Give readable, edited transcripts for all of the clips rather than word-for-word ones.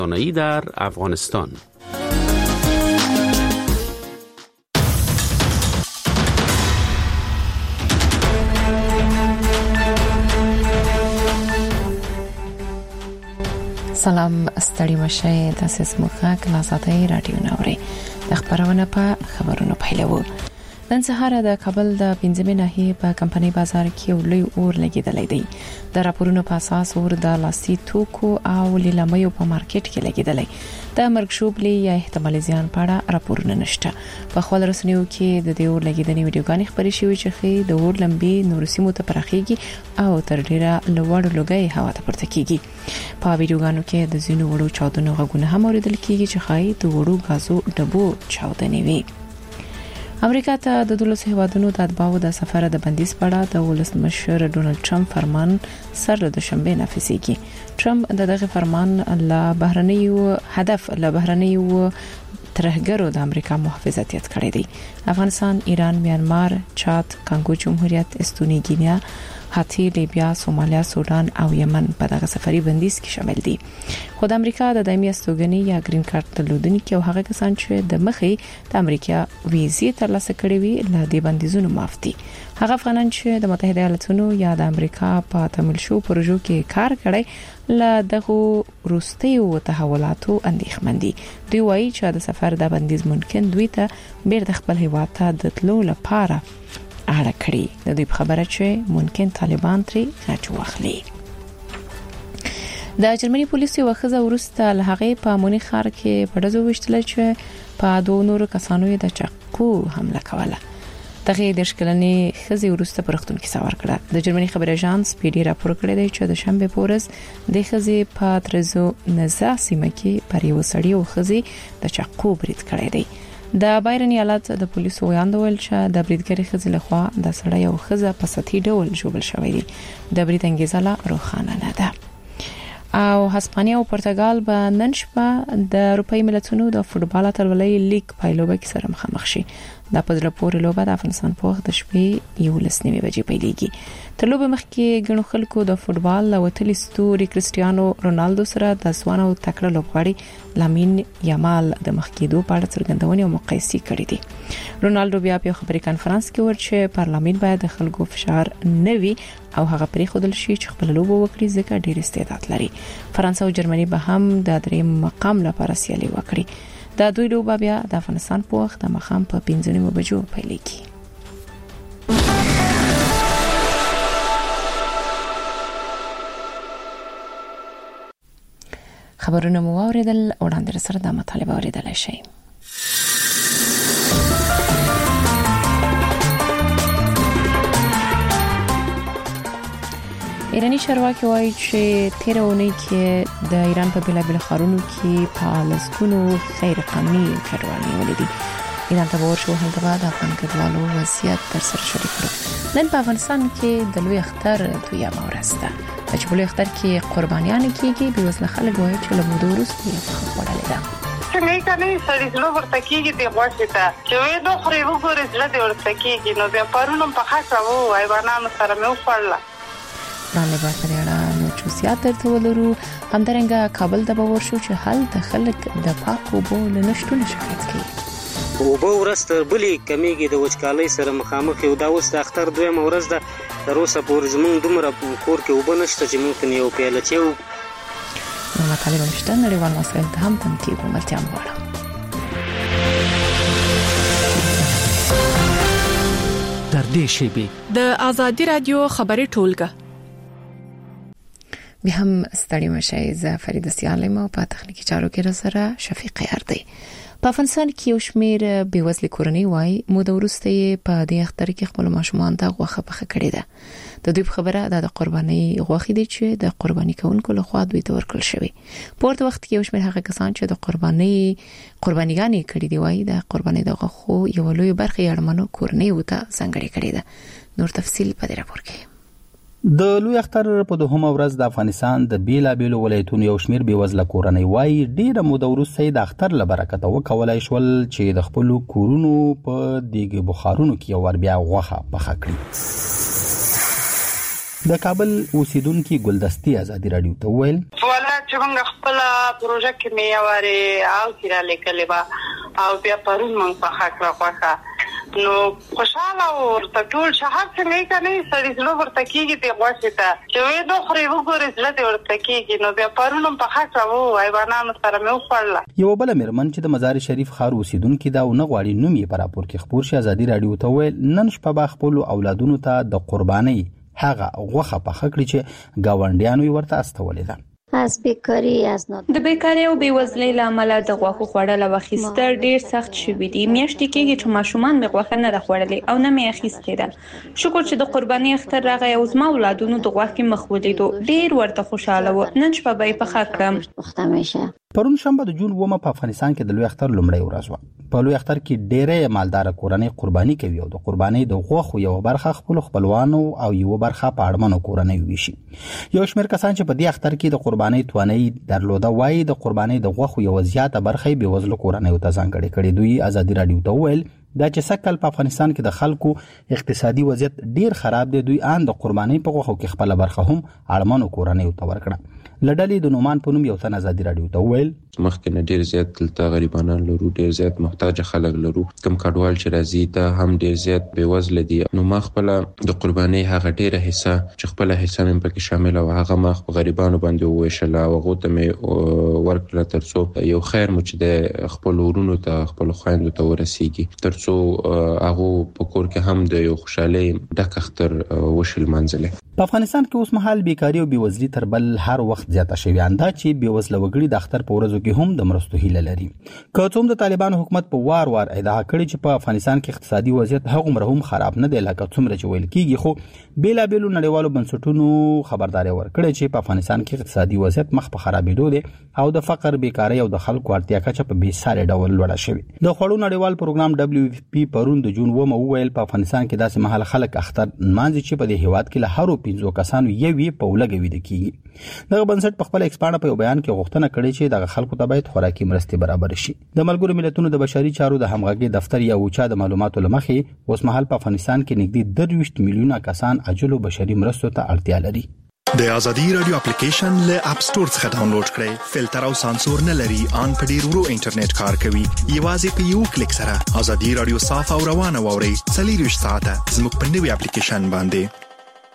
رسانه‌ای در افغانستان. سلام، ستړي مشه. تاسو سموخه کلاساتای رادیو نوري د خبرونه په خبرونو پیلوو. نن سهار د کابل د 15 ناحیه په کمپنی بازار کې لوی اور لګیدلی دی. د راپورونو په اساس اور د لاسي توکو او لیلامو په مارکیټ کې لګیدلی. د مرګ شوبلی یا احتمالي زیان په اړه راپورونه نشته. په خپل رسنیو کې د دې اور لګیدنې ویډیوګانې خبرې شوې چې د اور لمبي نور سیمو ته پراخيږي او تر ډیره لوړ لوګي هوا ته پورته کیږي. په ویډیوګانو کې د زینو وړو چاودنو غږونه هم اوریدل کیږي چې خای د وړو غازو ډبو چاودنې وي. امریکا ته د 12 هیوادونو د اتباعو د سفر د بندیز په اړه د ولسمشر ډونالد ټرمپ فرمان سره د شنبه نافذیږي. ټرمپ دغه فرمان له بهرنیو ترهګرو د امریکا محافظت کړی دی. افغانستان، ایران، میانمار، چاد، کانګو جمهوریت، استونی، گینیا، هاتی، لیبیا، سومالیا، سودان او یمن په دغه سفري بندیز کې شامل دي. خو د امریکا د دایمي استوګنې یا گرین کارت درلودونکو او هغه کسان چې د مخې د امریکا ویزې ترلاسه کړې وي له دې بندیزونو معاف دي. هغه افغانان چې د متحده ایالاتونو یا د امریکا په تمویل شو پروژو کې کار کړی له دغه روستیو تحولاتو اندېښمن دي. دوی وایي چې د سفر د بندیز ممکن دوی ته بیرته خپل هیواد ته د تلو لپاره اړه کړی. د دې خبره چې ممکن طالبان ترې غچ واخلي. د جرمني پولیسو وخزه ورسته له هغه په مونیخ ښار کې په دزو وشتل چې په دوه نورو کسانو د چاقو حمله کوله. دغه د شکلنې خزي ورسته پرختون کې سوار کړه. د جرمني خبري اژانس پی ډی راپور کړی دی چې د شنبه پورز د خزي په ترزو نزا سیمه کې پر یو سړی او خزي د چاقو برید کړی دی. د بایرن ایالت د پولیسو ویاندول چې د بریدګری خزي لخوا د سړی او خزه په سطحي ډول جوړل شوی دی. د برید انګیزه لا روښانه نه ده. او هسپانیا او پرتګال به نن شپه د اروپאי ملتونو د فوټبال اتلولۍ لیګ پایلوبه کې سره مخامخ شي. د پدله پورې لوبه د افغانستان په وخت د شپې 11:09 بجې پیلېږي. تر لوبه مخکې غنو خلکو د فوټبال لوتلی ستوري کریسټیانو رونالدو سره د ځوان او تکړه لوبغاړي لامین یامال د مخکېدو په اړه څرګندونې او مقایسې کړې دي. رونالدو بیا په خبري کانفرنس کې ورچې پارلمان باید د خلکو فشار نه وي او هغه پرې خودل شي چې خپل لوبه وکړي ځکه ډېر استعداد لري. فرانسه او جرمني به هم د دریم مقام لپاره سیالي وکړي. دا دوی لوبه بیا د افغانستان په وخت د مخام په 15 بجو پیلېږي. خبرونه مو اوریدل، وړاندې سره د مطالبه اوریدل شي. ایرانی چارواکي وایي چې 13 اونۍ کې د ایران په بلابل ښارونو کې په لسګونو غیر قانوني کډوالۍ ولیدي. ایران ته ورشو هلته د افغان کډوالو وضعیت تر سره شریک کړو. نن په افغانستان کې د لوی اختر دویمه ورځ ده. چې په لوی اختر کې قربانیان کېږي. به وسله خلک وایي چې له موده وروسته یې خوړلې ده. څنګه کني سړی زلو ورته کېږي د غوښې ته چې وې دوه خوري وګورې زړه دې ورته کېږي. نو بیا پرونم په خاصه وو حیوانانو سره مې وخوړله. رانه به پرېړه نو چوسیات درته ولرو. همدارنګه کابل ته به ورشو چې هلته خلک د پاکو اوبو له نشټون شکایت کوي. اوبه ورسته بلی کمیږي د وچکالۍ سره مخامخ یو. دا اوس د اختر دویمه ورځ ده. تر اوسه پورې زموږ دومره کور کې اوبه نشته چې موږ یو پیاله چیو. نو مطالبه مشته نړیوال مسایل ته هم تمکیب ملتیا مغواړم. در دې شیبې د ازادي رادیو خبري ټولګه به هم ستړي مشه. زه فرید سیالم په تخنیکی چارو کې سره شفیق یاردی. په افغانستان کې یو شمیر بیوزلي کورنۍ وای موده ورسته په دې اختر کې خپل ماشومان ته غوښه پخه کړې ده. د دوی خبره د قرباني غوښې دي چې د قرباني کوونکو لخوا دوی ته ورکړل شوی. په ورته وخت کې یو شمیر هغه کسان چې د قربانيګانې کړې دی وای د قرباني د غوښو یو لوی برخه یړمنو کورنۍ وته څنګه کړې ده. نور تفصیل په دې راپور کې. د لوی اختر په دوهمه ورځ د افغانستان د بیلابیلو ولایتونو یو شمیر بیوزله کورنۍ وای ډیره موده وروسته د اختر له برکته وکولای شول چې د خپل کورونو په دیګ بخارونو کې ور بیا غوښه پخه کړي. د کابل اوسیدونکو ګلدستي ازادي رادیو ته ویل ولا چې موږ خپل پروژه کې میواره او تیرا لیکلې با او بیا پرون موږ په حق راغوخه نو خوشاله ورته ټول شهر څنګه کني سړي زلو ورته کېږي دی غوښته چې وې دوه خوري وګورې زله دی ورته کېږي نو بیا پرونم په حق راو حیوانانو سره مې وخړل یو بل مرمن چې د مزار شریف ښار اوسیدونکو دا نه غواړي نوم یې پر راپور کې خبر شي ازادي رادیو ته ویل نن شپه با خپل اولادونو ته د قرباني هغه غوخه په خکړی چې گاونډیانو ورته استولې ده از بیکاری از د بیکاری او بیوزلۍ لامل د غوښو خوړل او اخیستل ډیر سخت شوی دی میاشتې کېږي چې ماشومان مې غوښه نه خوړلې او نه مې اخیستې ده شکر چې د قرباني اختر راغی او زما اولادونو د غوښې مخ ولیدو ډیر ورته خوشاله و نن شپه به په خا کړم پرون شنبه د جون 9 په افغانستان کې د لوی اختر لومړی ورځ و په لوی اختر کې ډېرې مالدار کورنۍ قرباني کوي او د قرباني د غوښو یو برخه خپل خپلوانو او یو برخه په اړمنو کورنۍ ویشي یو شمېر کسان چې په دې اختر کې د قرباني توانای درلوده وایي د قرباني د غوښو یو زیاته برخه به وزلو کورنۍ ته ځانګړې کړي دوی ازادي رادیو ته ویل دا چې سکل په افغانستان کې د خلکو اقتصادي وضعیت ډیر خراب دی دوی ان د قرباني په غوښو کې خپل برخه هم اړمنو کورنۍ ته ورکړه لډلې د نومان په نوم یو تن ازادي رادیو ته ویل مخکې نه ډیر زیات دلته غریبانان لرو ډیر زیات محتاج خلک لرو کم کډوال چې راځي ته هم ډیر زیات بیوزل دي نو ما خپل د قرباني هغه ډیره حصہ چې خپل حصہ مې پکې شامل او هغه ما خپل غریبانو باندې وویشل او هغه ته مې ورکړه ترڅو یو خیر مو چې د خپل ورونو ته خپل خويندو ته ورسیږي ترڅو هغه په کور کې هم د یو خوشاله ډک اختر وشل منځله په افغانستان کې اوس مهال بیکاری او بیوزلي تر بل هر وخت زیاته شوې انده چې بیوزله وګړي د اختر په ورځو کې هم د مرستو هیله لري که څوم د طالبانو حکومت په وار ادعا کړي چې په افغانستان کې اقتصادي وضعیت هغه مرهم خراب نه دی لکه څومره چې ویل کیږي خو بیلا بیلو نړیوالو بنسټونو خبرداري ورکړي چې په افغانستان کې اقتصادي وضعیت مخ په خرابېدو دي او د فقر بیکاری او د خلکو اړتیا کچه په بیساري ډول لوړه شوې د خوړو نړیوال پروګرام WFP پرون د جون 9 ویل په افغانستان کې داسې مهال خلک اختر مانځي چې په دې هیواد کې له هرو 15 کسانو یوې په ولګوي د کیږي دغه بنسټ په خپل ایکسپانډ په بیان کې غوښتنه کړې چې دغه خلکو ته باید خوراکي مرستې برابر شي د ملګرو ملتونو د بشري چارو د همغږي دفتر یا اوچا د معلوماتو لمخې اوس مهال په افغانستان کې نږدې 23 میلیونه کسان عاجلو بشري مرستو ته اړتیا لري د ازادي رادیو اپلیکیشن له اپ سٹور څخه ډاونلوډ کړئ فلټر او سانسور نه لري ان په ډیر ورو انټرنیټ کار کوي یوازې په یو کلیک سره ازادي رادیو صاف او روانه ووري 24 ساعته زموږ په نوي اپلیکیشن باندې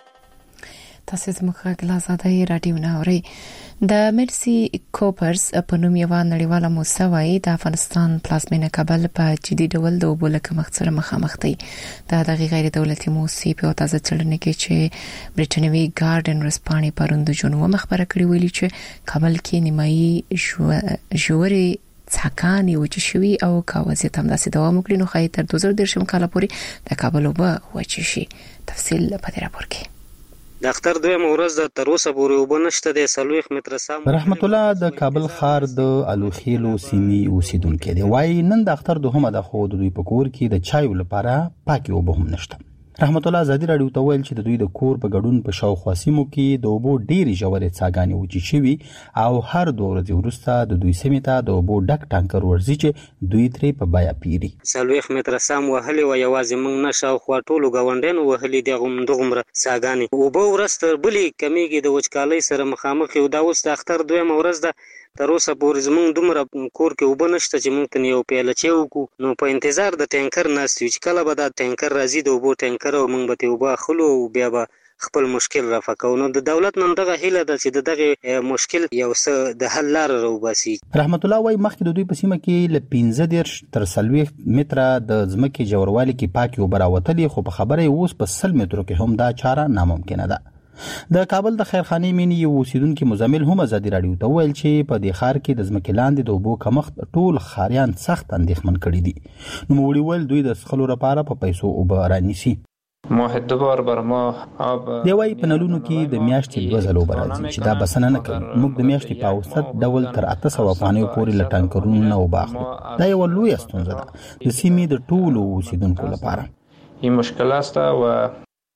تاسو زموږ غږ له ازادي رادیو نه اورئ د مرسي کوپرز په نوم یو نړیواله موسسه وايي د افغانستان پلازمینه کابل په جدي ډول د اوبو له کمښت سره مخامخ دی د غیر دولتي موسسې په تازه څېړنه کې چې برټانوي ګارډن رسپاني پروند جون و مخبره کړې ویلي چې کابل کې نیمایي جوړي څاګانی وچ شوی او کاوازي تم داسې دوام وکړي نو خای تر 2013 کال پورې د کابل وب وچ شي تفصیل په دې راپور کې د اختر دویم ورځ د تر اوسه پورې وبنشته د 40 متره سم رحمت الله د کابل ښار د الوخیلو سیمې اوسیدونکو دی وای نن د اختر دوهمه د خو د دوی په کور کې د چایو لپاره پاکي وب هم نشته رحمت الله ازادي رادیو ته ویل چې د دوی د کور په ګډون په شاوخوا سیمو کې د اوبو ډېری ژورې څاګانې وچې شوي او هر 2 ورځې وروسته د دوی سیمې ته د اوبو ډک ټانکر ورځي چې دوی ترې په بیا پیري 40 متره سم وهلې و یوازې موږ نه شاوخوا ټولو غونډینو وهلې د دغمره څاګانې اوبو ورسته بلې کمیږي د وچکالۍ سره مخامخ یو دا اوس د اختر دویم ورځ ده تر اوسه پورې زموږ دومره کور کې اوبه نشته چې موږ ته یو پیاله چای وکړو نو په انتظار د ټانکر ناست یو چې کله به دا ټانکر راځي د اوبو ټانکر او موږ به ته اوبه اخلو بیا به خپل مشکل رافع کوو نو د دولت نن دغه هیله ده چې دغه مشکل یو څه د حل لار راوباسي رحمت الله وايي مخکې د دوی په سیمه کې ل 15 تر 40 متره د ځمکې جوړوالي کې پاکي اوبه راوتلې خو په خبره اوس په 100 مترو کې هم دا چاره ناممکنه ده د کابل د خیرخانې مینې یو اوسیدونکو مزمل هم ازادي رادیو ته ویل چې په دې ښار کې د ځمکې لاندې د اوبو کمښت ټول ښاریان سخت اندېښمن کړي دي نو موږ ویل دوی د څښلو لپاره په پیسو اوبه رانیسي واحد بار بر ما آب دی وايي په نلونو کې د میاشتې 2 ځله اوبه راځي چې دا بسنه نه کوي موږ د میاشتې په اوسط ډول تر 800 افغانۍ پورې له ټانکرونو نه اوبه اخلو دا یو لوی ستونزه ده د سیمې د ټولو اوسیدونکو لپاره این مشکل است و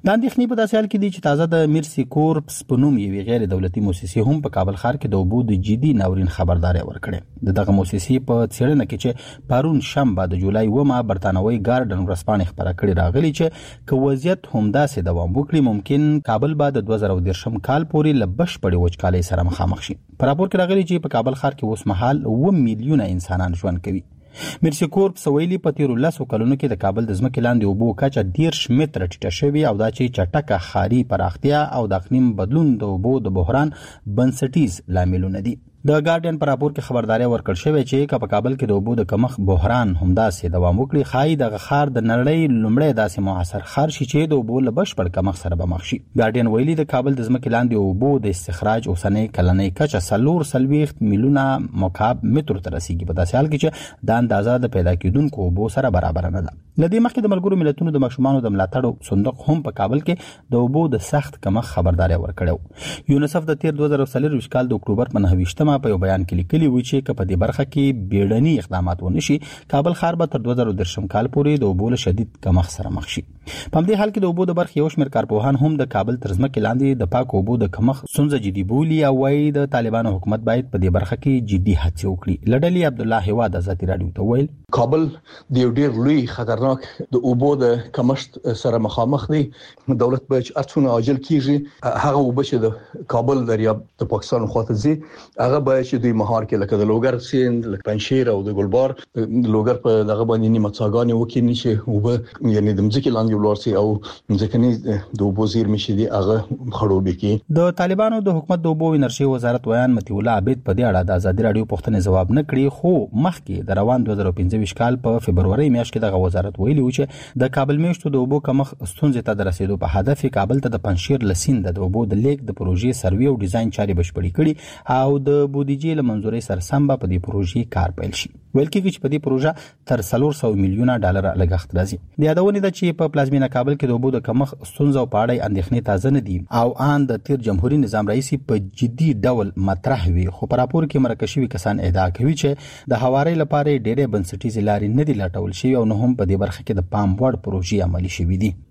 د اندېښنې په داسې حال کې دي چې تازه د میرسي کورپس په نوم یوې غیر دولتي مؤسسې هم په کابل ښار کې د اوبو د جدي ناورین خبرداري ورکړې. دغه مؤسسې په څېړنه کې چې پرون شنبه د جولای 1 برتانوي ګارډن ورځپاڼې خبره کړې راغلي چې که وضعیت همداسې دوام وکړي ممکن کابل به د 2013 کال پورې له بشپړې وچکالۍ سره مخامخ شي. په راپور کې راغلي چې په کابل ښار کې اوس مهال 1 میلیونه انسانان ژوند کوي. میرسي کورپس ویلي په تیرو 10 کلونو کې د کابل د ځمکې لاندې اوبو کچه 10 متره ټیټه شوې او دا چې چټکه ښاري پراختیا او د اقلیم بدلون د اوبو د بحران بنسټیز لاملونه دي. د ګارډین پر راپور کې خبرداري ورکړل شوې چې په کابل کې د اوبو د کمښت بحران همداسې دوام وکړي خای د غخار د نړۍ لومړی داسې موثر ښار شي چې د اوبو له بشپړ کمښت سره به مخ شي. ګارډین ویلي د کابل د ځمکې لاندې اوبو د استخراج اوسنۍ کلنۍ کچه 440 میلیونه مکعب متر ته رسیدي په داسې حال کې چې د اندازه د پیدا کېدونکو اوبو سره برابر نه ده. لدې مخکې د ملګرو ملتونو د ماشومانو د ملاتړ صندوق هم په کابل کې د اوبو د سخت کمښت خبرداري ورکړو. یونیسف د تیر 2023 کال د اکتوبر په 9 په یو بیان کې لیکلي و چې په دې برخه کې بیړني اقدامات ونشي کابل ښار به تر 2013 کال پورې د اوبو له شدید کمښت سره مخ شي. په همدې حال کې د اوبو د برخې یو شمېر کارپوهان هم د کابل تر ځمکې لاندې د پاک اوبو د کمښت ستونزه جدي بولي او وايي د طالبانو حکومت باید په دې برخه کې جدي هڅې وکړي. لډلي عبدالله هواد آزادي رادیو ته ویل کابل د یو ډیر لوی خطرناک د اوبو د کمښت سره مخامخ دی. دولت باید ارڅونه عاجل کیږي هغه اوبه چې د کابل دریاب د پاکستان خواته ځي هغه باید چې دوی مهار کې لکه د لوګر سیند لکه پنشیر او د ګلبار لوګر په دغه باندې نیمه څاګانې وکړي چې اوبه یعنی د مځکې لاندې ولورسي او ځکه د اوبو زیرمې شي دي هغه خړوبې کی. د طالبانو د حکومت د اوبو انرژي وزارت ویان متي الله عبید په دې اړه د آزادي رادیو پوښتنې جواب نه کړی خو مخکې د روان 2015 کال په فبرवरी میاشت کې د وزارت ویلي و چې د کابل میشتو د اوبو کمښت ستونزې ته د رسیدو په هدف کابل ته د پنشیر لسین د اوبو د لیک د پروژې سروي او ډیزاین چاري بشپړې کړي او د بودیجې له منځوري سرسم په دې پروژې کار پیل شي. ویل کېږي چې په دې پروژه تر 400 میلیونه ډالر لګښت راځي. د یادونه ده چې په پلازمینه کابل کې د اوبو د کمښت ستونزو په اړه اندېښنې تازه نه دي او ان د تیر جمهوریت نظام رئیس په جدي ډول مطرح وي خو په راپور کې مرکشي کسان ادعا کوي چې د هواري لپاره ډېرې بنسټیزې لارې نه دي لټول شوی او نه هم په دې برخه کې د پام وړ پروژې عملي شوې دي.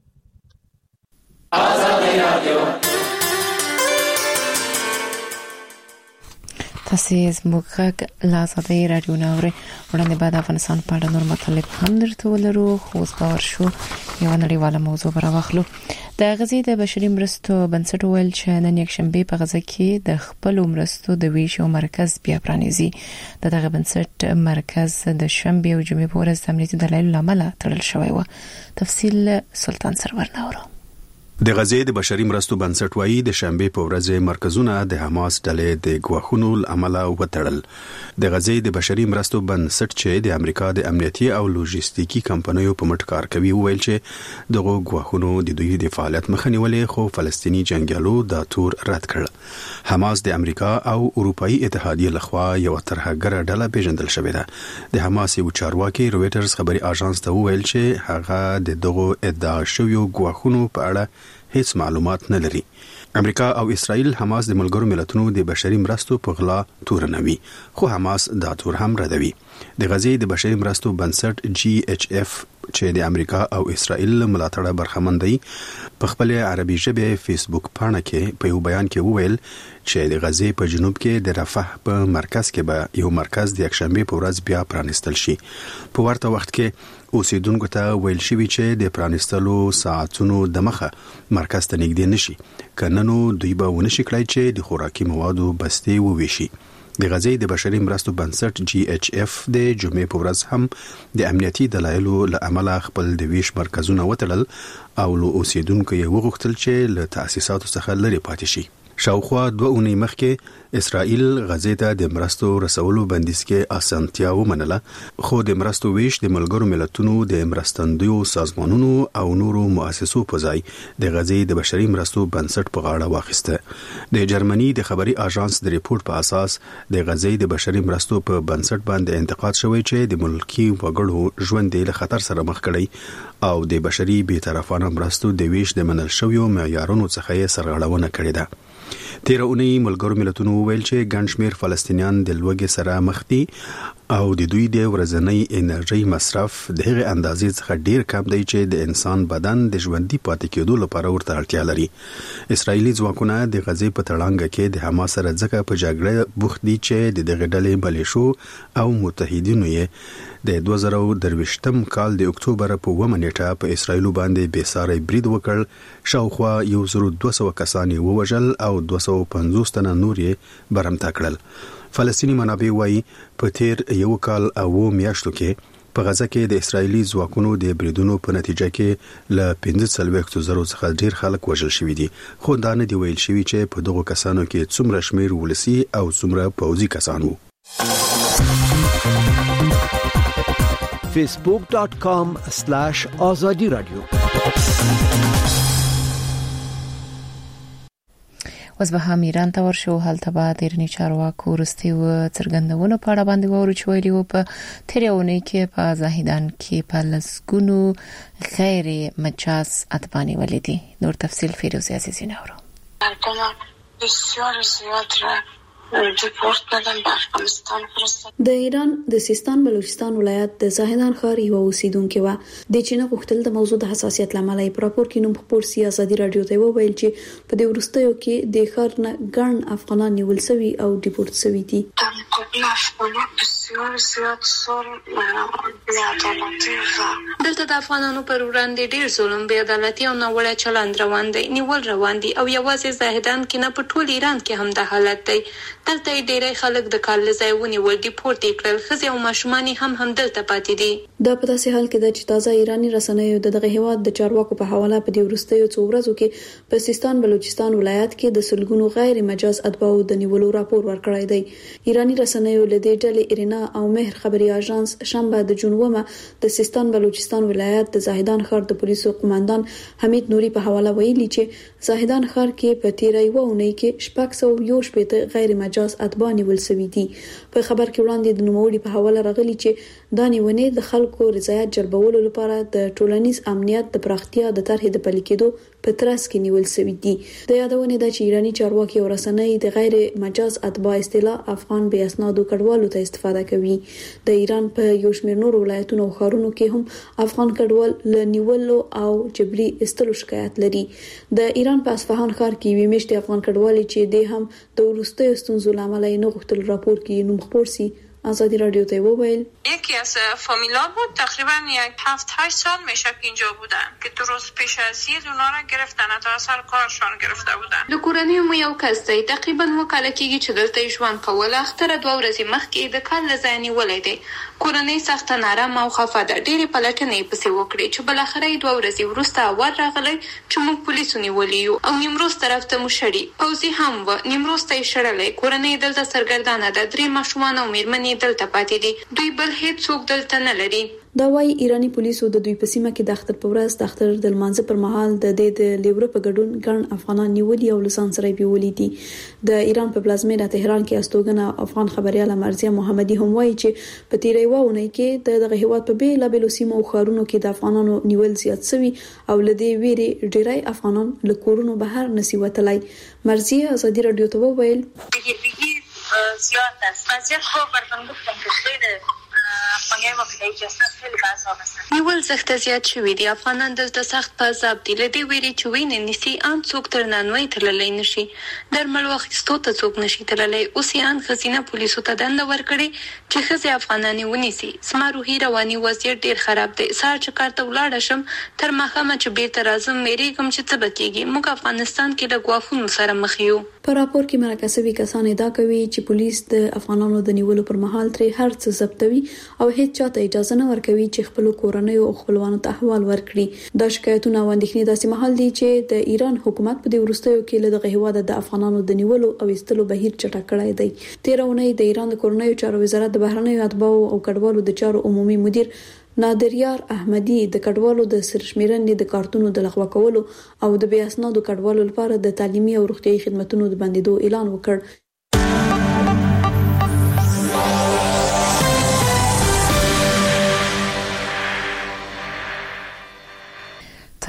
تاسو زموږ لازمي رادیو ناوړه وړاندې بعد افغانستان په اړه نور مطلب هم درته ولرو خو باور شو یو نړیواله موضوع براوخلو. د غزې د بشري مرستو بنسټ ویل چې نن یکشنبه په غزه کې د خپل مرستو د ویشو مرکز بیا پرانیزي. دغه بنسټ مرکز د شنبه او جمعې په ورځ د امنیتي دلایلو لامل تړل شوی و. تفصیل سلطان سرور ناورو. د غزې د بشري مرستو بنسټ وایي د شنبه په ورځ مرکزونه د حماس ډلې د ګواښونو عمل وتړل. د غزې د بشري مرستو بنسټ چې د امریکا د امنیتي او لوجستیکي کمپنیو په مټ کار کوي ویل چې دغه ګواښونو د دوی د فعالیت مخه نیولې خو فلسطینی جنگیالو دا تور رد کړ. حماس د امریکا او اروپאי اتحادیه لخوا یو ترهګره ډله پیژندل شوې ده. د حماس یو چارواکي رويټرز خبري اژانس ته ویل چې هغه د دغه ادعا شویو ګواښونو په اړه هیڅ معلومات نه لري. امریکا او اسرائیل حماس د ملګرو ملتونو د بشري مرستو په غلا تور نه وي خو حماس دا تور هم ردوي. د غزې د بشري مرستو بنسټ GHF چې د امریکا او اسرائیل ملاتړه برخمن دی په خپل عربي ژبه فیسبوک پاڼه کې په یو بیان کې وویل چې د غزې په جنوب کې د رفح په مرکز کې به یو مرکز د یکشنبه په ورځ بیا پرانیستل شي. په ورته وخت کې اوسیدونکو ته ویل شوی چې د پرانیستلو ساعتونو د مخه مرکز ته نږدې نشي کننو دوی به ونشي کړای چې د خوراکي موادو بستې وویشي. د غزې د بشري مرستو بنسټ GHF د جمعې په ورځ هم د امنیتي دلایلو له امله خپل د ویش مرکزونه وتړل او له اوسیدونکو یې وغوښتل چې له تاسیساتو څخه لري پاتې شي. شاوخوا 2 اونۍ مخکې اسرائیل غزې ته د مرستو رسولو بندیز کې اسانتیا ومنله خو د مرستو ویش د ملګرو ملتونو د مرستندویو سازمانونو او نورو مؤسسو په ځای د غزې د بشري مرستو بنسټ په غاړه واخیسته. د جرمني د خبري اژانس د ریپورت په اساس د غزې د بشري مرستو په بنسټ باندې انتقاد شوی چې د ملکی وګړو ژوند له خطر سره مخ کړي او د بشري بی‌طرفانه مرستو د ویش د منل شویو معیارونو څخه یې سرغړونه کړې ده. تیر اونۍ ملګرو ملتونو ویل چې ګڼ شمېر فلسطینیان د لوږې سره مخ دي او د دوی د ورځنۍ انرژي مصرف د هغې اندازې څخه ډیر کم دی چې د انسان بدن د ژوندۍ پاتې کېدو لپاره ورته اړتیا لري. اسرایلی ځواکونه د غزې په تړانګه کې د حماس سره ځکه په جګړه بوخت دي چې د دغه ډلې ملیشو او متحدینو یې د 2023 کال د اکتوبر په 1 نیټه په اسرایل باندې بېساری برید وکړ. شاوخوا 1200 کسان ووژل او 250 تنه نور یې برمته کړل. فلسطینی منابع وايي په تیر یو کال او میاشتو کې په غزه کې د اسرایلی ځواکونو د بریدونو په نتیجه کې ل 15,000 څخه ډیر خلک وژل شوي دي. خو دا نه دی ویل شوی چې په دغه کسانو کې څومره شمیر ولسی او څومره پوځي کسان وو. facebook.com/azadi radio اوس به هم ایران ته ورشو. هلته به د ایراني چارواکو وروستي څرګندونو په اړه باندې وورو چې ویلي وو په تیر اونۍ کې په زاهدان کې په لسګونو غیر مجاز اتباعي ولیدي. نور تفصیل فیروز عزیزی نورو. بسیار زیاد را ریپورت دادن به افغانستان فرستاد. د ایران د سیستان بلوچستان ولایت د زاهدان ښار یو اوسیدونکو و د چینه غوښتل د موضوع د حساسیت لامل په راپور کې نوم خبر سیاسي رادیو ته ویل چې په دې ورستیو کې د ښار نه ګڼ افغانان نیول شوي او ډیپورت شوي دي. بسیار زیاد دلته د افغانانو پر وړاندې ډیر ظلم، بې عدالتي او ناوړه چلند روان دی. نیول روان دي او یوازې زاهدان کې نه په ټول ایران کې هم د حالت دی. دلته ډیری خلک د کال ځای ونیول ډیپورت کړل. ښځې او ماشومان هم دلته پاتې دي. دا په داسې حال کې چې تازه ایرانی رسنیو دغه هیواد د چارواکو په حواله په دې ورستیو څو ورځو کې په سیستان بلوچستان ولایت کې د سلګونو غیر مجاز اتباعو د نیولو راپور ورکړی دی. ایرانی رسنیو له دې ډلې ارینا او مهر خبري اژانس شنبه د جون 9 د سیستان بلوچستان ولایت د زاهدان ښار د پولیسو قوماندان حمید نوري په حواله ویلي چې زاهدان ښار کې په تیر یو اونۍ کې 601 غیر مجاز اتباع نیول شوي دي. په خبر کې وړاندې د نوموړي په حواله راغلي چې دا نیونې د خلکو رضایت جلبولو لپاره د ټولنیز امنیت د پراختیا د طرحې د پلي کېدو په ترڅ کې نیول شوي دي. د یادونه ده چې ایرانی چارواکي او رسنۍ د غیر مجاز اتباع اصطلاح افغان بې اسنادو کډوالو ته استفاده کوي. د ایران په یو شمېر نور ولایتونو او ښارونو کې هم افغان کډوال له نیولو او جبري استلو شکایت لري. د ایران په اصفهان ښار کې یو میشته افغان کډوال چې د هم د وروستیو ستونزو لامل یې نه غوښتل راپور کې نوم خبر سي آزادی رادیو ته وویل یکی از فامیلا بود تقریبا 7-8 سال میشه که اینجا بودن که درست پیش از عید اونا را گرفتن تا اثر کارشان گرفته بودن. د کورنۍ مو یو کس دی تقریبا وکاله کېږي چې دلته ژوند کول اختر 2 ورځې مخکې د کال لزانی ولې دی. کورنۍ سخت نارم او خفه ده. ډېری پلټنې پسې وکړي چې بل اخر 2 ورځې وروسته اور راغلی چې موږ پولیسو نیولې یو او نیمروز طرف ته مو شړي. پوځي هم و نیمروز ته شړلې. کورنۍ دلته سرګردانه ده. 3 ماشومان او میرمنې دلته پاتې دي. دوی بل هیڅ څوک دلته نه لري. دا وايي ایرانی پولیسو د دوی په سیمه کې د اختر په ورځ د اختر د لمانځه پر مهال د لیوره په ګډون ګڼ افغانان نیولي او لسان سره بیولې دي. د ایران په پلازمینه تهران کې استوګنه افغان خبرياله مرزیه محمدي هم وايي چې په تیرې وونه کې دغه هیواد په بیلابېلو سیمو او ښارونو کې د افغانانو نیول زیات شوی او لدې ویري ډیری افغانان له کورونو بهر نسی وتلای. مرزیه آزادی رادیو ته وویل زیاد است. وضعیت خوب براتون گفتم که خیلی افغانیای ما که اجازه خیلی بعضا هستن. نیول سخت زیات شوی دی. افغانان دلته سخت په عذاب دي. لدې ویري چې وینې نسی ان څوک تر نانوي تللی نشي. درمل واخیستو ته څوک نشي تللی. اوس یې ان خزینه پولیسو ته دنده ورکړي چې خزي افغانانی ونیسي. سما روحي رواني وضعیت ډیر خراب دی. سار چې کارته ولاړ شم تر مخامه چې بیرته راځم مېری کوم چې څه بکیږي. موږ افغانستان کې د غواخونو سره مخ یو. په راپور کې مرکزي کسان ادعا کوي چې پولیس د افغانانو د نیولو پر مهال ترې هر څه ضبطوي او هیڅ چاته اجازه نه ورکوي چې خپل کورنۍ او خپلوانو ته احوال ورکړي. دا شکایتونه او اندېښنې داسې مهال دي چې د ایران حکومت په دې ورستیو کې له هیواد د افغانانو د نیولو او استلو بهیر چټک کړی دی. تیر اونۍ د ایران د کورنۍ چارو وزارت د بهرنیو اتباعو او کډوالو د چارو عمومي مدیر نادریار احمدی د کډوالو د سرشمیرنې د کارتونو د لغوه کولو او د بې اسنادو کډوالو لپاره د تعلیمي او روغتیايي خدماتو د بندیدو اعلان وکړ.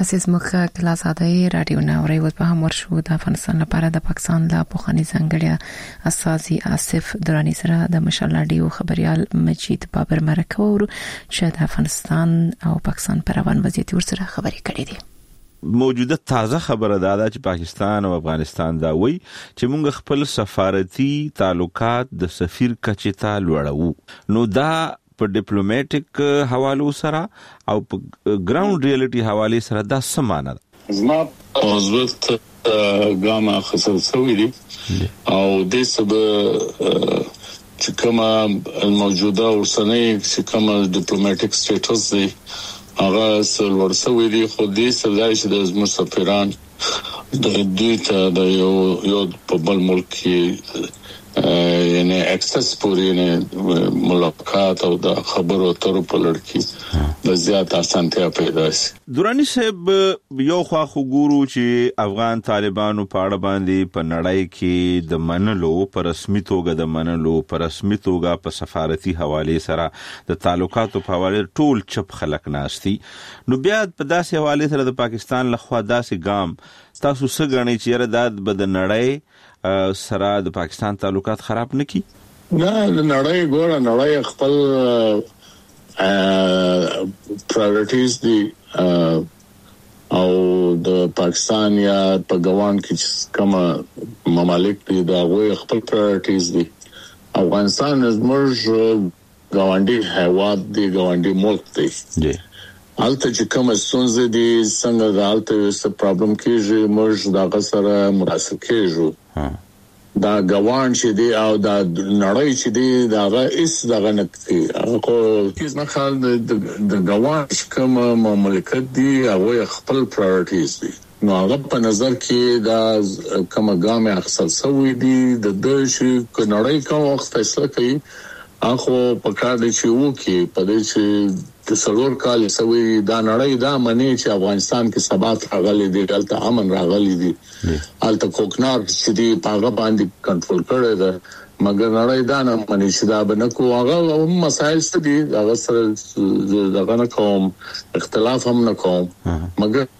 تاسو زموږ کلا زادای رادیو ناوړی و په هم ورشو د افغانستان لپاره د پاکستان لا پوخانی ځنګړی اساسي آصف درانی سره د مشال رادیو خبريال مجید بابر مرکه ورو چې د افغانستان او پاکستان پر روان وضعیت ورسره خبري کړې دي. موجوده تازه خبره ده چې پاکستان او افغانستان دا وایي چې موږ خپل سفارتي تعلقات د سفیر کچې ته لوړو. نو دا په ډیپلوماټیک حوالو سره او په ګراوند ریالټي حواله سره دا سمانه ده. زما اوزوت ګاما خصل سوي دي او د سبب چې کومه موجوده ورسنۍ چې کومه ډیپلوماټیک سټیټس دی هغه سل ورسوي دي خو دې سلای چې د زموږ سفیران د دوی ته د یو په بل ملک کې یعنی اکسس پوری نه ملاقات او د خبرو اترو په لړ کې د زیات اسانتیا پیدا شي. درانی صاحب یو خوا خو ګورو چې افغان طالبانو په اړه باندې په نړۍ کې د منلو پر رسمي توګه په سفارتي حواله سره د تعلقاتو په حواله ټول چپ خلک ناشتي. نو بیا په داسې حواله سره د پاکستان لخوا داسې ګام تاسو څه غنئ چې رد بد نړۍ سره د پاکستان تعلقات خراب نکي؟ نه نړۍ ګوره نړۍ خپل پرایورټیز دي او د پاکستان یا په ګوان کې کوم ممالک دي دا غوي خپل پرایورټیز دي. افغانستان زموږ ګاونډي هیواد دی ګاونډي ملک دی. حالت چې کوم ستونزې دي څنګه د حالت یو پرابلم کېږي موږ دا غسر مراسل کېږو دا ګوان چې دی او دا نړۍ چې دی دا رئیس دغه نکتي خو کیس نه خال د ګوان کوم مملکت دی او خپل پرایورټیز دي. نو هغه په نظر کې دا کوم ګام اخصل سوي دي د چې نړۍ کوم وخت فیصله کوي اخو په کار دي چې وکي په دې چې د سلور کال سوي دا نړۍ دا منی چې افغانستان کې ثبات راغلي دي دلته امن راغلي دي الته کوکنار چې دی پاغه باندې کنټرول کړی دا مګر نړۍ دا نه منی چې دا بنکو هغه مسایل څه دي هغه سره دغه نه کوم اختلاف هم نه کوم مګر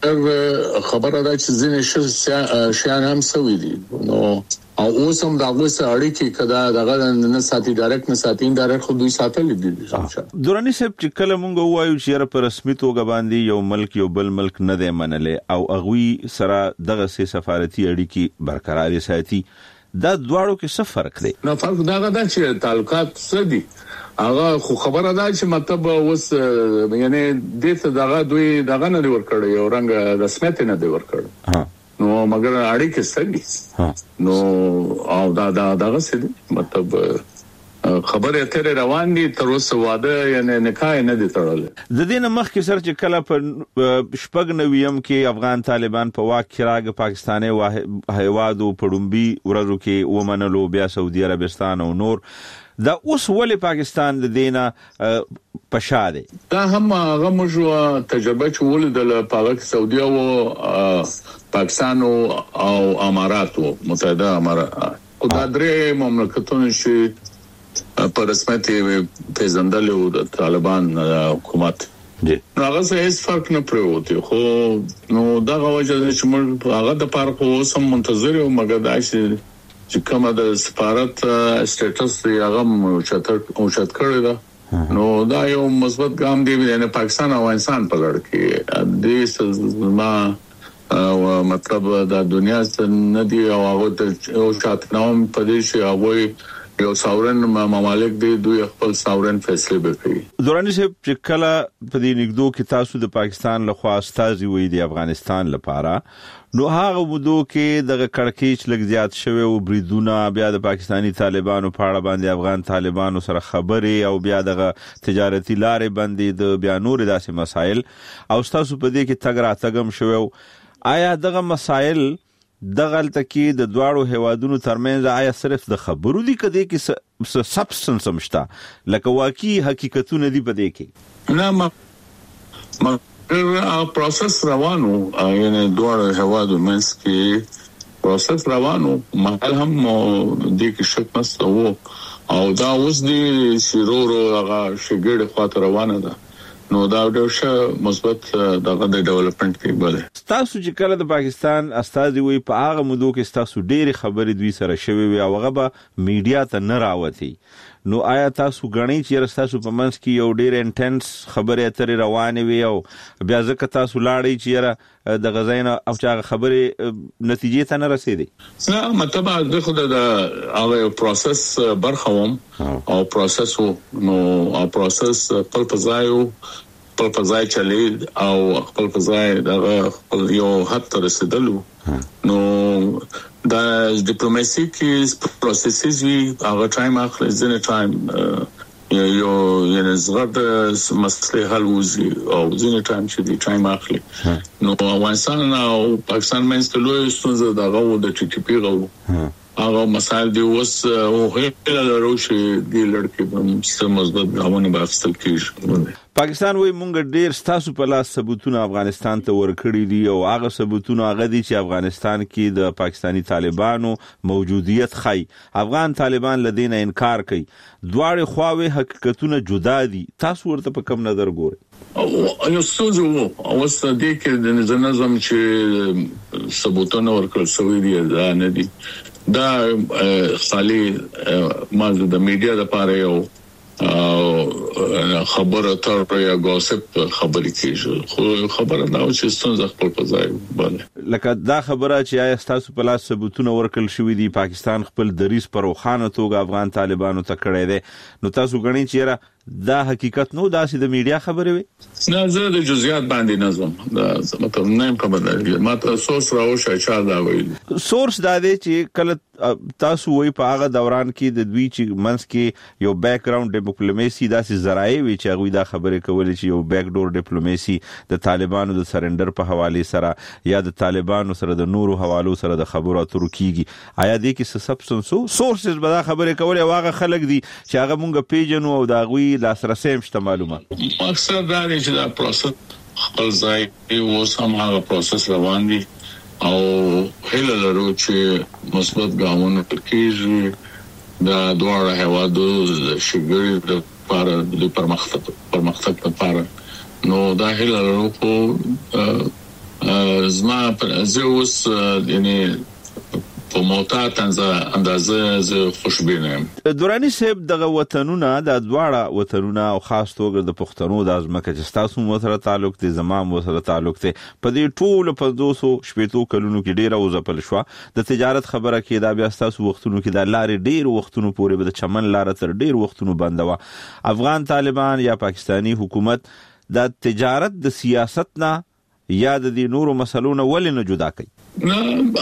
خبره ده چې ځینې شیان هم سوي دي نو او اوس هم دا غوسه اړیکې کدا دغه نه ساتي ډایرکټ نه ساتي انډایرکټ خو دوی ساتل دي. دورانی صاحب چې کله مونږ وایو چې په رسمي توګه باندې یو ملک یو بل ملک نه دی منلې او اغوي سره دغه سي سفارتي اړیکې برقرار ساتي دا دواړو کې څه فرق دی؟ نو فرق دا ده چې تعلقات څه دي هغه خو خبره ده چې مطلب اوس یعنی دته دغه دوی دغه نه ورکړي یو رنګ رسمیت نه دی ورکړي نو مګر اړیکې سړي نو او دا دغه څه مطلب خبره اترې روان دي تر اوسه واده یعنی نکاح نه دي تړل. د دې مخکې سر چې کله په شپږ نویم کې افغان طالبان په واک کې راغ پاکستاني هیوادو پړومبي ورځو کې ومنلو بیا سعودي عربستان او نور دا اوس ولې پاکستان د دینه پشاده دا هم هغه موږ تجربه چول د پاک سعودي او پاکستان او امارات متحده امارات او دا درې مملکتونه چې په رسمیت پیژندل او د طالبان حکومت دي نو هغه څه هیڅ فرق نه پروتي خو نو دا غوښه چې موږ هغه د پاره خو سم منتظر او مګر دا چې کومه د سفارت سټیټس هغه اوچت کړی دا نو دا یو مثبت ګام دی نه پاکستان او افغانستان په لړ کې د ما مطلب د دنیا نه دی او هغه او شاتنوم په دې چې هغه یو ساورن ممالک دی دوی خپل ساورن فیصله وکړي. دورانی صاحب چې کله په دې نګدو کې تاسو د پاکستان لخوا استازي وي د افغانستان لپاره نو هغه مودو کې د کڑکېچ لګ زیات شوی او بریدونه بیا د پاکستانی طالبانو په اړه باندې افغان طالبانو سره خبرې او بیا د تجارتي لارې باندې د بیا نور داسې مسایل او تاسو په دې کې تګ راتګم شوی آیا دغه مسایل دغه تکي د دواړو هوادونو ترمنځ آیا صرف د خبرو دي کدي کې سبستنس مشته لکه واقعي حقیقتونه دي په دې کې نه ما پروسس روانو یعنی دواړو هوادو منځ کې پروسس روانو محل هم د کې شک نشته او دا اوس دي شیرورو هغه شګړه خاطر روانه ده نو دا ډېر ښه مثبت دغه د ډیولپمنٹ کې بله. تاسو چې کله د پاکستان استازي وي په هغه مودو کې تاسو ډېری خبرې دوی سره شوي وي او هغه به میډیا ته نه راوتی، نو آیا تاسو غنئ چې تاسو په منځ کې یو ډېر انټنس خبرې اترې روانې وي او بیا ځکه تاسو لاړئ چې د غزاینه او چې خبرې نتیجې ته نه رسیدي؟ نه، مطلب د خود د هغه پروسس برخوم او پروسس نو او پروسس خپل فضای چلی او خپل فضای دغه خپل یو حد ته رسیدلو. نو دا ډیپلوماسي کې پروسسز وی هغه ټایم اخلي، ځنه ټایم یو یعنی زغد مسله حل وزي او ځنه ټایم چې دی ټایم اخلي. نو افغانستان او پاکستان مینس ته لوی ستونزه دغه د ټي ټي پی غو هغه مسائل دی اوس او هیله لرو چې دی لړکې په سمزد غوونه بافستل کیږي. پاکستان وای مونږ ډیر ستاسو په لاس ثبوتونه افغانستان ته ورکړي دي او هغه ثبوتونه هغه دي چې افغانستان کې د پاکستانی طالبانو موجودیت خای. افغان طالبان لدینه انکار کوي. دواړه خواوې حقیقتونه جدا دي. تاسو ورته په کوم نظر ګورئ؟ یو څه او اوس د دې کې د نظم چې ثبوتونه ورکړل شوی دي دا نه دي. دا خالي مازه د میډیا لپاره یو خبره تر یا غوسپ خبرې کیږي، خو خبره دا چې ستونزه خپل په ځای باندې لکه دا خبره چې آیا تاسو په لاس ثبوتونه ورکل شوی دي پاکستان خپل دریس پر روخانه توګه افغان طالبانو ته کړی دی، نو تاسو غنئ چې دا حقیقت نو داسې د میډیا خبره وي؟ نه، زه د جزئیات باندې نظم دا مطلب نه کوم دا ماته سورس راوښه چې دا وایي. سورس دا دی چې کله تاسو وایي په هغه دوران کې د دوی چې منځ کې یو بیک گراوند ډیپلوماسي داسې ذرایع وي چې هغه دا خبره کوي چې یو بیک ډور ډیپلوماسي د طالبانو د سرندر په حواله سره یا د طالبانو سره د نورو حوالو سره د خبرو اترو کیږي. آیا دې کې څه سبستنس سورسز به دا خبره کوي او هغه خلک دي چې هغه مونږ پیژنو او دا غوي لاسرسي مشته معلومه؟ مقصد دا دی چې دا پروسس خپل ځای اوس هم هغه پروسس روان دي او هله لرو چې مثبت ګامونه کېږي د دوه هوادو شګړې د لپاره د پرمختګ لپاره. نو دا هله لرو خو زما زه اوس یعنی په موقعات اندازه زه خوشبینه یم. دورانی صاحب دغه وطنونه د دواړه وطنونه او خاص توګه د پښتنو د ازمکه چې تاسو مو سره تعلق دي زمام مو سره تعلق دي په دې ټول په 200 کلونو کې ډیره وزپل شو د تجارت خبره کې دا بیا تاسو وختونو کې د لارې ډیر وختونو پورې د چمن لار تر ډیر وختونو بندوا. افغان طالبان یا پاکستانی حکومت د تجارت د سیاست نه یا د دې نورو مسلو نه ولې نه جدا کوي؟ نه،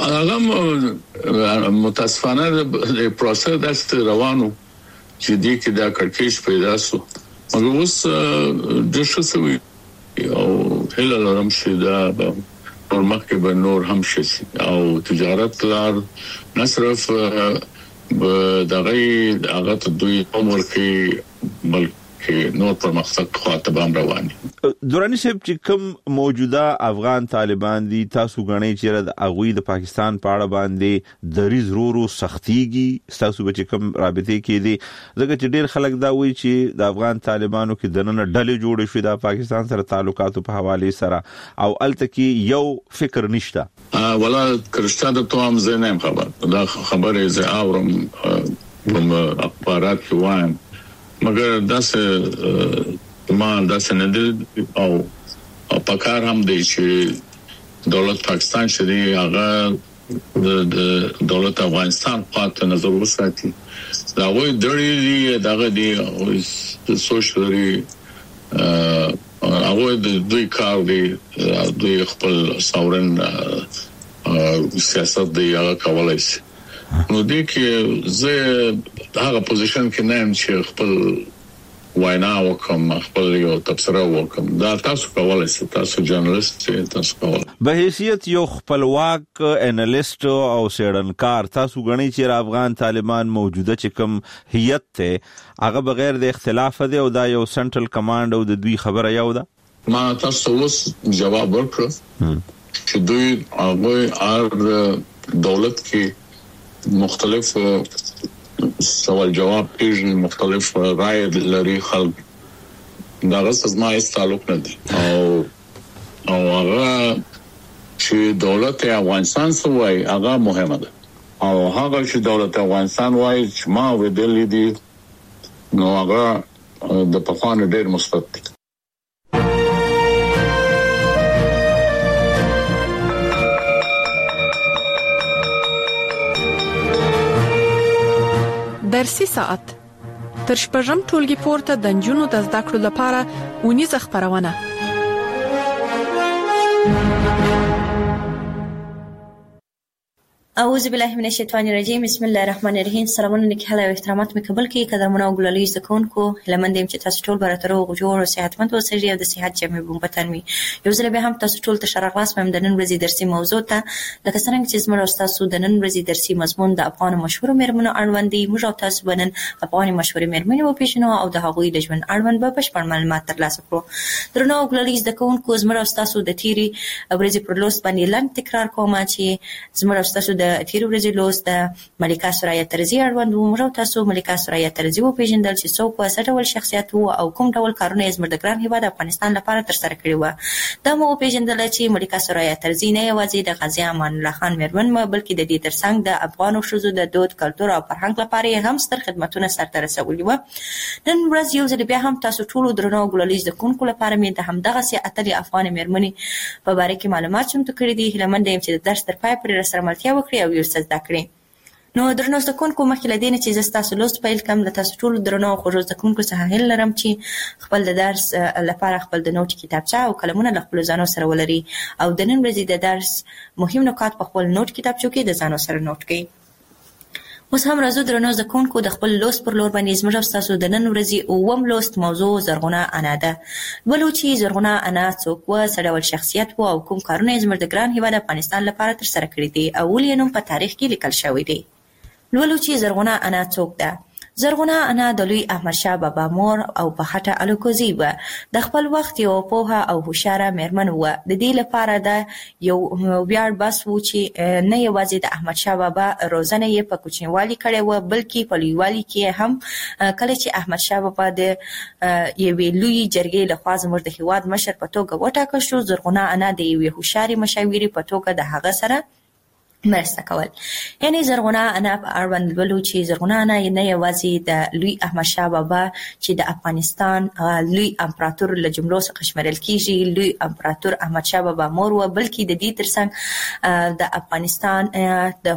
هغه متاسفانه د پروسس د روانو چې دې کې دا کړکېچ پیدا شو. مګر اوس د شوسوي او هله لرم چې دا په مخکې به نور هم شي او تجارت لار نه صرف دغه هغه ته دوی عمر کې بلکې نور پرمختګ خواته بام رواني. دورانی صاحب چې کوم موجوده افغان طالبان دي تاسو غنئ چې د اغوی د پاکستان په اړه باندې دریز رورو سختيږي تاسو به کوم رابطه کې دي ځکه چې ډیر خلک دا وایي چې د افغان طالبانو کې دنه ډلې جوړې شوې د پاکستان سره تعلقاتو په حواله سره او الته کې یو فکر نشته. ولا کرشته د توام زنه خبر دا خبره زه اورم په اخبارات کې وایم مگر داسې ما داسې نه دي او پکار هم دی چې دولت پاکستان شری هغه د دولت افغانستان خاطر نظر وساتي دا وایي درې دغه دی او سوشلري هغه د دوی کار دی دوی خپل ساورن سیاست دی هغه کولای شي. نو دې کې زه هغه پوزیشن کې نه يم چې خپل وینا وکم خپل یو تبصره وکم دا تاسو کولای شئ تاسو جرنالست تاسو کولای به حیثیت یو خپلواک انالیست او سیړنکار تاسو غنئ چې افغان طالبان موجوده چې کوم هیئت ته هغه بغیر د اختلاف دی او دا یو سنټرل کمانډ او د دوی خبره یو ده. ما تاسو اوس جواب ورکړ چې دوی هغه دولت کې مختلف سوال جواب کېږي مختلف رائے لري خلک دا غسزما هیڅ تعلق نه دی او هغه چې دولت افغانستان سوای هغه مهمه ده او هغه چې دولت افغانستان وای چې ما ودلې دي نو هغه د پخوانو ډېر مثبت دي. درسي ساعت تر شپږم ټولګي پورته د نجونو د زده کړو لپاره ونیزه خبرونه. اعوذ بالله من الشیطان الرجیم. بسم الله الرحمن الرحیم. سلامونه نیکه او احترامات مې قبول کړئ قدرمنو او ګلالي زکونکو لمندیم چې تاسو ټول براترو غوړ او صحتمند اوسئ او د صحت جامې بومبتن وي. یو ځل به هم تاسو ټول ته شرغلاس مې د نن ورځې درسي موضوع ته لکه څنګه چې زموږ استاد د نن ورځې درسي مضمون د افغان مشهور مېرمنو اړوند دی. موږ او تاسو بنن افغان مشهور مېرمنې وپیژنو او د هغوی د ژوند اړوند به بشپړ معلومات ترلاسه کړو. درنو ګلالي زکونکو زموږ استاد د تیری ورځې پر لوست باندې لاندې تکرار کوم چې زموږ استاد د تیری ورځې د ملکه سوریا ترزی اړوند موږ تاسو ملکه سوریا ترزی وپیژندل چې څوک و څه ډول شخصیت وو او کوم ډول کارونه یې زموږ د ګران هیواد افغانستان لپاره تر سره کړی و. دا مو وپیژندل چې ملکه سوریا ترزی نه یوازې د غازی امان الله خان مېرمن بلکې د دې ترڅنګ د افغانو ښځو د دود کلتور او فرهنګ لپاره هم ستر خدمتونه سرته رسولي و. نن ورځ یو ځل بیا هم تاسو ټول درنو ګلالي زکونکو لپاره مې د همدغه سي اتلې افغان مېرمنې په باره کې معلومات چمتو کړي دي. هیله مند یم چې د درس تر پای پورې سره ملتیا وکړي او یو څه زده کړي. نو درنو زکونکو مخکې له دې چې زه تاسو لوست پیل کوم له تاسو ټول درنو خوږو زکونکو څخه هیله لرم چې خپل د درس لپاره خپل د نوٹ کتابچه او قلمونه له خپل ځانو سره ولري او د نن ورځې د درس مهم نکات په خپل نوٹ کتابچو کې د ځانو سره نوٹ کړئ. اوس هم راځو درنو زکونکو د خپل لوست پر لور باندې زموږ تاسو د نن ورځې اووم لوست موضوع زرغونه انا ده. ولو چې زرغونه انا څوک و څه ډول شخصیت و او کوم کارونه یې زموږ د ګران هیواد افغانستان لپاره تر سره کړي دي او ولې نوم په تاریخ کې لیکل شوی دی. ولو چې زرغونه انا څوک ده. زرغونه انا د لوی احمد شاه بابا مور او په خټه الوکوزی و. د خپل وخت یو پوهه او هوښیاره مېرمن و. د دې لپاره د یو ویاړ بس و چې نه یوازې د احمد شاه بابا روزنه یې په کوچنیوالي کړې و بلکې په لویوالي کې هم کله چې احمد شاه بابا د یوې لوی جرګې لخوا زموږ د هیواد مشر په توګه وټاکل شو زرغونه انا د یوې هوښیارې مشاورې په توګه د هغه سره مرسته کول. یعنی زرغونه انا په اړوند ولو چې زرغونه انا نه یوازې د لوی احمد شاه بابا چې د افغانستان لوی امپراتور له جملو څخه شمېرل کیږي لوی امپراتور احمد شاه بابا مور و بلکې د دې ترڅنګ د افغانستان د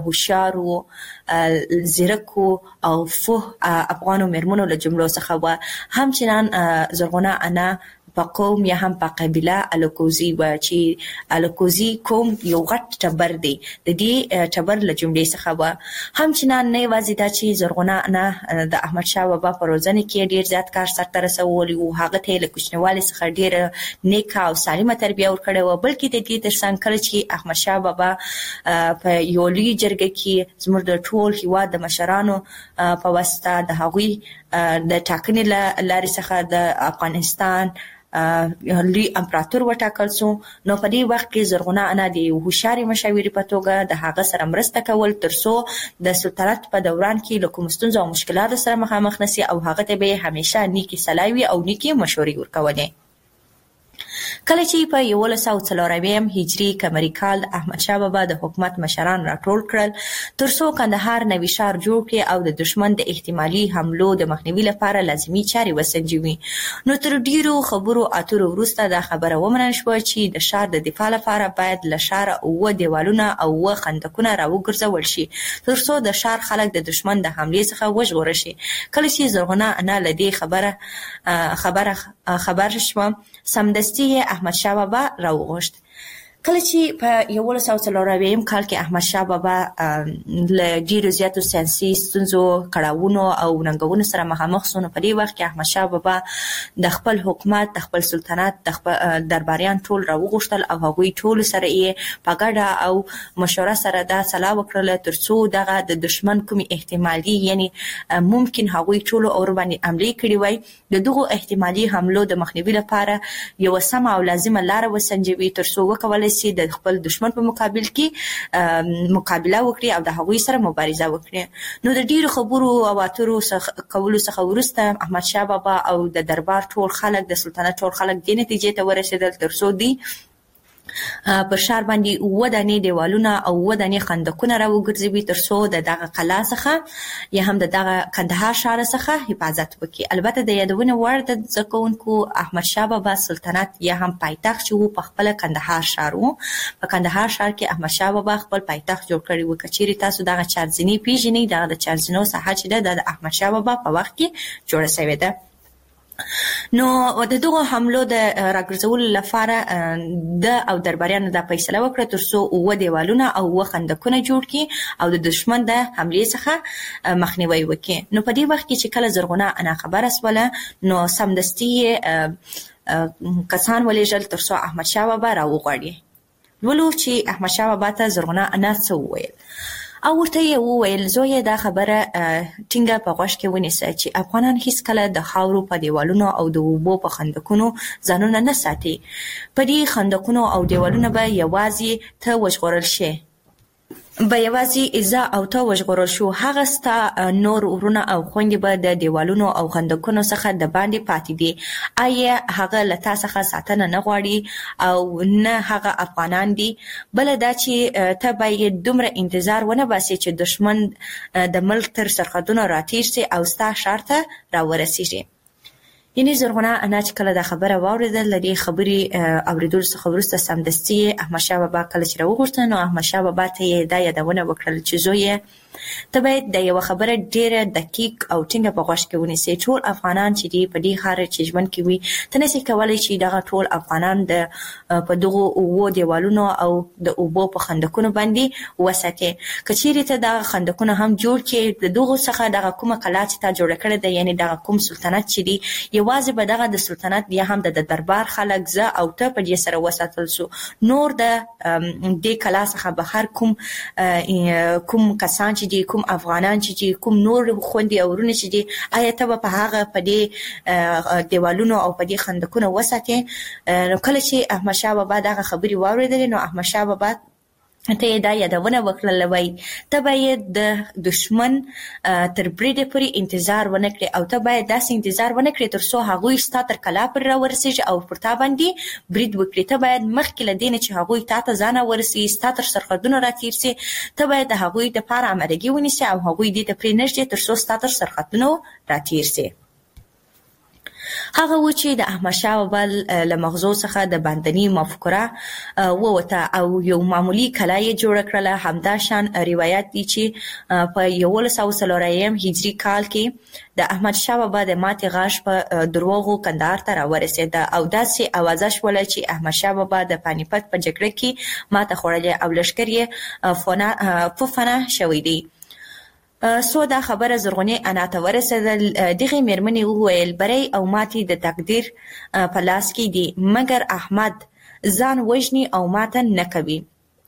هوښیارو زیرکو او فوه افغانو مېرمنو له جملو څخه و. همچنان زرغونه انا په قوم یا هم په قبیله الوکوزی و چې الوکوزی قوم یو غټ ټبر دی د دې ټبر له جملې څخه و. همچنان نه یوازې دا چې زرغونه انا د احمد شاه بابا په روزنه کې ډیر زیات کار سرته رسولی او هغه ته له کوچنیوالي څخه ډیر نیک او سالمه تربیه ورکړې و بلکې د دې ترڅنګ کله چې احمد شاه بابا په یو لوی جرګه کې زموږ د ټول هیواد د مشرانو په واسطه د هغوی د ټاکنې لارې څخه د افغانستان لوی امپراتور وټاکل شو نو په دې وخت کې زرغونه انا د هوښیارې مشاورې په توګه د هغه سره مرسته کول ترڅو د سلطنت په دوران کې له کوم ستونزو او مشکلاتو سره مخامخ نشي او هغه ته به همیشه نیکی سلاوي او نیکی مشورې ورکولې. کله چې په 1140 هجری قمری کال احمد شاه بابا د حکومت مشران راټول کړل ترڅو کندهار نوي ښار جوړ کړي او د دشمن د احتمالي حملو د مخنیوي لپاره لازمي چارې وسنجوي. نو تر ډیرو خبرو اترو وروسته دا خبره ومنل شوه چې د ښار د دفاع لپاره باید له ښاره اوه دیوالونه او اوه خندقونه راوګرځول شي ترڅو د ښار خلک د دشمن د حملې څخه وژغورل شي. کله چې زرغونه انا له دې خبر شوه سمدستي احمد شاه بابا راوغوښت. کله چې په 1140 کال کې احمد شاه بابا له ډیرو زیاتو سیاسي ستونزو کړاوونو او ننګونو سره مخامخ شو نو په دې وخت کې احمد شاه بابا د خپل حکومت د خپل سلطنت د خپل درباریان ټول راوغوښتل او هغوی ټول سره یې په ګډه او مشوره سره دا سلا وکړله ترڅو دغه د دشمن کومي احتمالي یعنی ممکن هغوی ټول اور باندې حمله کړي وای د دغه احتمالي حملو د مخنیوي لپاره یو سم او لازمه لار وسنجوي ترڅو وکولای کولای شي د خپل دشمن په مقابل کې مقابله وکړي او د هغوی سره مبارزه وکړي. نو د ډیرو خبرو او اترو کولو څخه وروسته احمد شاه بابا او د دربار ټول خلک د سلطنت ټول خلک دې نتیجې ته ورسېدل ترڅو دی پر شهر باندې 9 دانې دیوالونه او 9 دانې خندقونه راوګرځوي ترڅو د دغه قلا څخه یا هم د دغه کندهار ښار څخه حفاظت وکړي. البته د یادونه وړ د ځکونکو احمد شاه بابا سلطنت یا هم پایتخت چې په خپل کندهار ښار وو. په کندهار ښار کې احمد شاه بابا خپل پایتخت جوړ کړی و. کچېرې تاسو دغه چارزنی پیژنئ، دغه د چارزنو ساحه چې د احمد شاه بابا په وخت کې جوړه شوې ده. نو د دغه حملو د راګرځولو لپاره د او درباریانو د فیصله وکړه ترڅو 9 دیوالونه او 9 خندقونه جوړ کړي او د دشمن د حملې څخه مخنیوي وکړي. نو په دې وخت کې چې کله زرغونه انا خبره سوله نو سمدستي کسان ولېږل ترڅو احمد شاه بابا راوغواړي. ولو چې احمد شاه بابا ته زرغونه انا څه وویل او ورته یې وویل زویه دا خبره ټینګه په غوږ کې ونیسه چې افغانان هیڅ کله د خاورو په دیوالونو او د اوبو په خندقونو ځانونه نه ساتي. په دې خندقونو او دیوالونو به یوازې ته وژغورل شي، به یوازې زه او ته وژغورل شو. هغه ستا نور ورونه او خویندې به د دیوالونو او خندقونو څخه د باندې پاتې دي. آیا هغه له تا څخه ساتنه نه غواړي او نه هغه افغانان دي؟ بله دا چې ته باید دومره انتظار ونه باسې چې دشمن د ملک تر سرحدونو راتېر سي او ستا ښار ته راورسېږي. یعنی زرغونه انا چې کله دا خبره واورېدل له دې خبرې اورېدلو څخه وروسته سمدستي احمد شاه بابا کله چې راوغوښته نو احمد شاه بابا ته یې دا یادونه وکړل چې زویه ته باید د یوه خبره ډېره دقیق او ټینګه په غوږ کې ونیسې. ټول افغانان چې دي په دې ښار چې ژوند کوي ته نسې کولی چې دغه ټول افغانان په دغو 9 دیوالونو او د اوبو په خندقونو باندې وساتې. که چیرې ته دغه خندقونه هم جوړ کړې د دغو څخه دغه کومه قلا چې تا جوړه کړې ده یعنې دغه کوم سلطنت چې دی یوازې به دغه د سلطنت یا هم د دربار خلک زه او ته په دې سره وساتل شو. نور د دې قلا څخه بهر کوم کسان چې دي کوم افغانان چې دي کوم نور خويندې او ورونه چې دي آیا ته به په هغه په دې دیوالونو او په دې خندقونو وساتې؟ نو کله چې احمد شاه بابا دغه خبرې واورېدلې نو احمد شاه بابا ته یې دا یادونه وکړله وایي ته باید د دشمن تر بریده پورې انتظار ونه کړې او ته باید داسې انتظار ونه کړې تر څو هغوی ستا تر کلا پورې راورسېږي او پر تا باندې برید وکړي. ته باید مخکې له دې نه چې هغوی تا ته ځان ورسوي ستا تر سرحدونو راتېر سي ته باید د هغوی دپاره امادګي ونیسي او هغوی دې ته پرې نږدې تر څو ستا تر سرحدونو راتېر سي. هغه و چې د احمد شاه بابا له مغزو څخه د باندنی مفکوره ووته او یو معمولی کلا یې جوړه کړله. همدا شان روایت دی چې په 1104 هجري کال کې د احمد شاه بابا د ماتې غاښ په دروغو کندهار ته راورسېده او داسې اوازه شوله چې احمد شاه بابا د پانیپت په جګړه کې ماته خوړلې او لښکر یې په فنا شوی دی. سو دا خبره زرغونې انا ته ورسېدل. دغې مېرمنې وویل بری او ماتې د تقدیر په لاس کې دي مګر احمد ځان وژني او ماته نه کوي.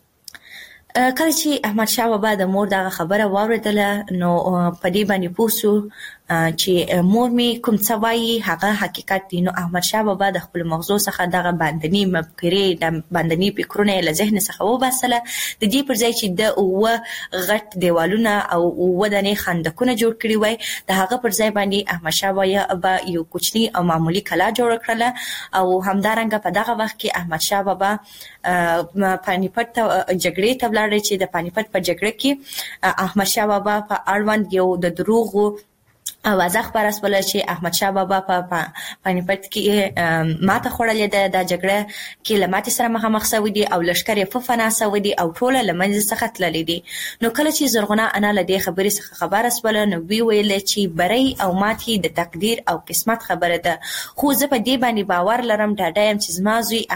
کله چې احمد شاه بابا د مور دغه خبره واورېدله نو په دې باندې پوه شو چې مور می کوم څه وایي هغه حقیقت دی. نو احمد شاه بابا د خپل مغزو څخه دغه باندنی مفکورې د باندنی فکرونه له ذهن څخه وباسله د دې پر ځای چې د 9 غټ دیوالونه او 9 دانې خندقونه جوړ کړي وای د هغه پر ځای باندې احمد شاه بابا یو کوچنی او معمولی کلا جوړ کړله او همدارنګه په دغه وخت کې احمد شاه بابا پانیپت جګړې ته ولاړ چې د پانیپت په جګړه کې احمد شاه بابا په اړوند یو د دروغو اوازه خبره سوله چې احمد شاه بابا په پانیپت کې ماته خوړلې ده د جګړه کې له ماتې سره مخامخ شوی دي او لښکر یې په فنا شوی دي او ټوله له منځه څخه تللي دي. نو کله چې زرغونه انا له دې خبرې څخه خبره سوله نو وی ویل چې بری او ماتې د تقدیر او قسمت خبره ده خو زه په دې باندې باور لرم ډاډه یم چې زما زوی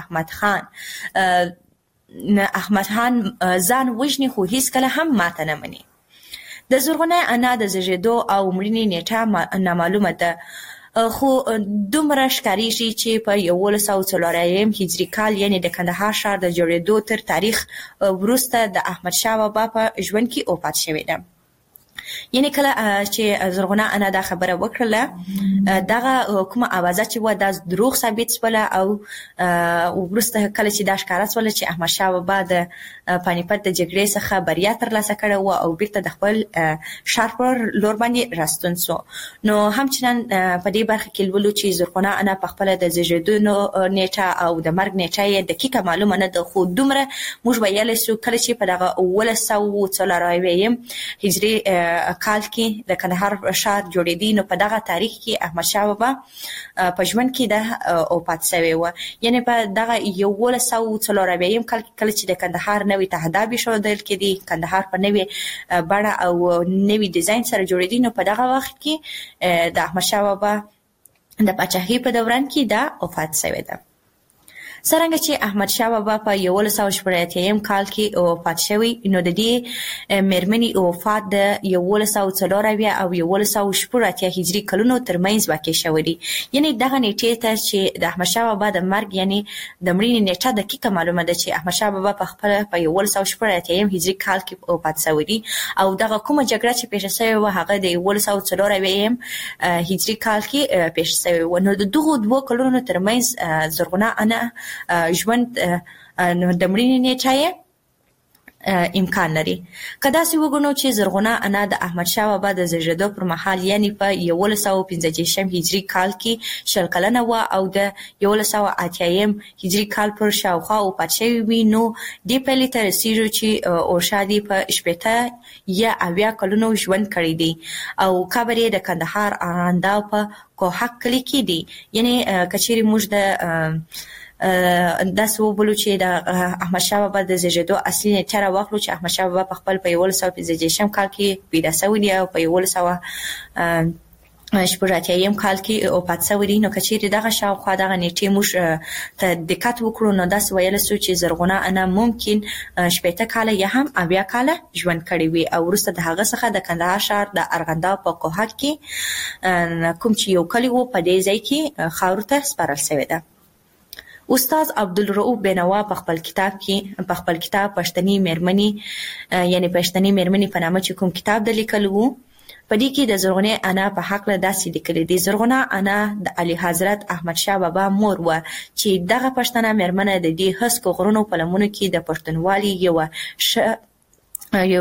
احمد خان ځان وژني خو هیڅ کله هم ماته نه مني. د زرغونه انا د زیږېدو او مړینې نیټه نامعلومه ده خو دومره ښکارېږي چې په 1104 هجري کال یعنې د کندهار ښار د جوړېدو تر تاریخ وروسته د احمد شاه بابا په ژوند کې وفات شوې ده. یعنی کله چې زرغونه انا دا خبره وکړه دغه کومه اوازه چې و د دروغ ثابت شول او ورسته کله چې دا ښکارا شول چې احمد شاه بابا د پانیپت د جګړې څخه بریا ترلاسه کړه و او بیرته د خپل شهر پر لور باندې راستون سو. نو همچنان په دې برخه کې ولولو چې زرغونه انا په خپل د زیږیدو نیټه او د مرګ نیټه یې دقیقه معلومه نه ده، خو دومره موږ ویل شو کله چې په دغه 1940 هجري کال کې د کندهار ښار جوړېدی نو په دغه تاریخ کې احمد شاه بابا په ژوند کې د اوپات شوی و. یعنی په دغه 1940 کال کله چې د کندهار نوې تهداب شودل کې دی کندهار په نوې بڼه او نوې ډیزاین سره جوړېدی نو په دغه وخت کې د احمد شاه بابا د پاچاهۍ په دوران کې دا اوپات شوی ده. څرنګه چې احمد شاه بابا په 1980 کال کې وفات شوی نو د دې مېرمنې وفات د 1940 او 1980 هجري کلونو ترمنځ واقع شوی دی. یعنی دغه نیټه ته چې د احمد شاه بابا د مرګ یعنی د مړینې نیټه دقیقه معلومه ده چې احمد شاه بابا په خپل په 1980 هجري کال کې وفات شوی دی او دغه کومه جګړه چې پیښه شوې و هغه د 1940 هجري کال کې پیښه شوې و. نو د دغه دوه کلونو ترمنځ زرغونه انا ژوند د مړینې نیټه امکان لري. کدا سی وګونو چې زرغونه انا د احمد شاه بابا د زیږیدو پر مهال یعنی په 1915 هجري کال کې شل کلنه و او د 1980 هجري کال پر شاوخوا وفات شوی وي نو د پلي تر سیرو چې اورشادي په شپته یا اویا کلونو ژوند کړی دی او قبر د کندهار آراندا په کوهک کلی کې دی. یعنی کچېری موږ د داس وبلو چې د احمد شاه بابا د زیږیدو اصلي نیټه راوخلو چې احمد شاه بابا په خپل په 1915 کال کې پیدا شوی دی او په 1980 کال کې وفات شوی دی. نو کچېری دغه شاوخوا دغه نیټه موږ ته دقت وکړو نو داس ویل سو چې زرغونه انا ممکن 80 کال یا هم 80 کال ژوند کړی وي او وروسته د هغه څخه د کندهار ښار د ارغندا په کوهک کې کوم چې یو کلی و په دې ځای کې خاور ته سپارل شوی ده. استاد عبدالرؤف بینوا په خپل کتاب پښتني مېرمنې یعنی پښتني مېرمنې په نامه چې کوم کتاب د لیکلو په دې کې د زرغونه انا په حق له داسې لیکلي دي. زرغونه انا د علي حضرت احمد شاه بابا مور و چې دغه پښتنه مېرمنه د دې هسکو غرونو په لمنو کې د پښتونوالي یو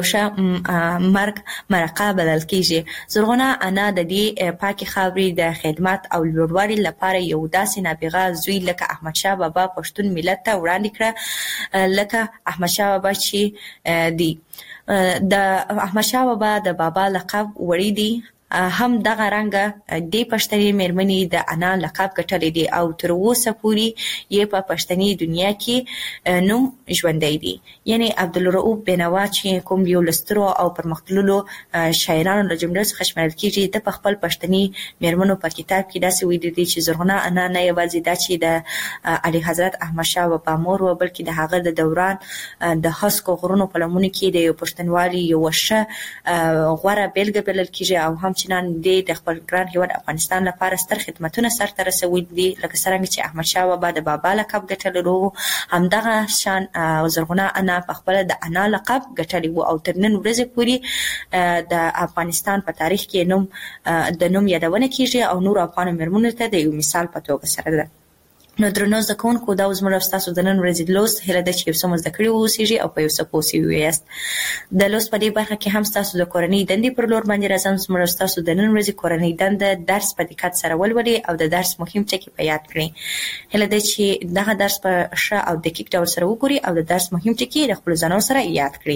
مرګ مرقه بدل کیږي. زرغونه انا د دې پاکي خاورې د خدمت او لوړوالي لپاره یو داسې نابغه زوی لکه احمد شاه بابا پښتون ملت ته وړاندې کړ لکه احمد شاه بابا چې دی. د احمد شاه بابا د بابا لقب وړي دی هم دغه رنګه د پښتني مېرمنې د انا لقب ګټلې دي او تر اوسه پورې یې په پښتني دنیا کې نوم ژوندی دی. یعنی عبدالرؤف بینوا چې کوم یو لسترو او پرمختللو شاعرانو له جملې څخه شمارل کیږي د خپل پښتني مېرمنو په کتاب کې داسې ویلي دي چې زرغونه انا نه یوازې دا چې د علي حضرت احمد شاه بابا مور و بلکې د هغه د دوران د هسکو غرونو په لمنو کې د پښتونوالي یو ښه غوره بیلګه بلل کیږي او هم چنان د خپل ګران هیواد افغانستان لپاره ستر خدمتونه سرته رسولي دي لکه څنګه چې احمد شاه بابا د بابا لقب ګټلو همدغه شان زرغونه انا په خپل د انا لقب ګټلی و او تر نن ورځې پورې د افغانستان په تاریخ کې د نوم یادونه کیږي او نور افغان مېرمنو ته د یو مثال په توګه سره ده. نو درنو زده کوونکو دا زموږ تاسو د نن ورځې لوست هله د چې یو څه زده کړی اوسېږي او په یو څه پوه یاست. د لوست په دې برخه کې هم تاسو د کورنۍ دندې پر لور باندې راځم. زموږ تاسو د نن ورځې کورنۍ دنده درس په دقت سره ولولئ او د درس مهم ټکي په یاد کړئ. هله د چې دغه درس په ښه او دقیق ډول سره وګورئ او د درس مهم ټکي د خپل ځانونو سره یاد کړئ.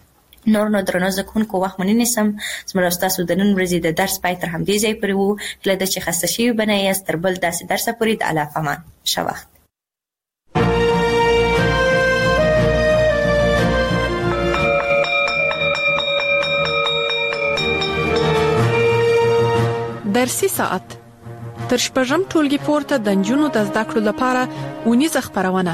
نو درنو زده کوونکو وخت مونږ نیسم. زموږ تاسو د نن ورځې د درس پای تر همدې ځای پورې وو. هله د چې خسته شوي بنه یاست تر بل داسې درسه پورې د الله په امان. ښه وخت. درسي ساعت تر شپږم ټولګي پورته د نجونو د زده کړو لپاره ونیزه خبرونه.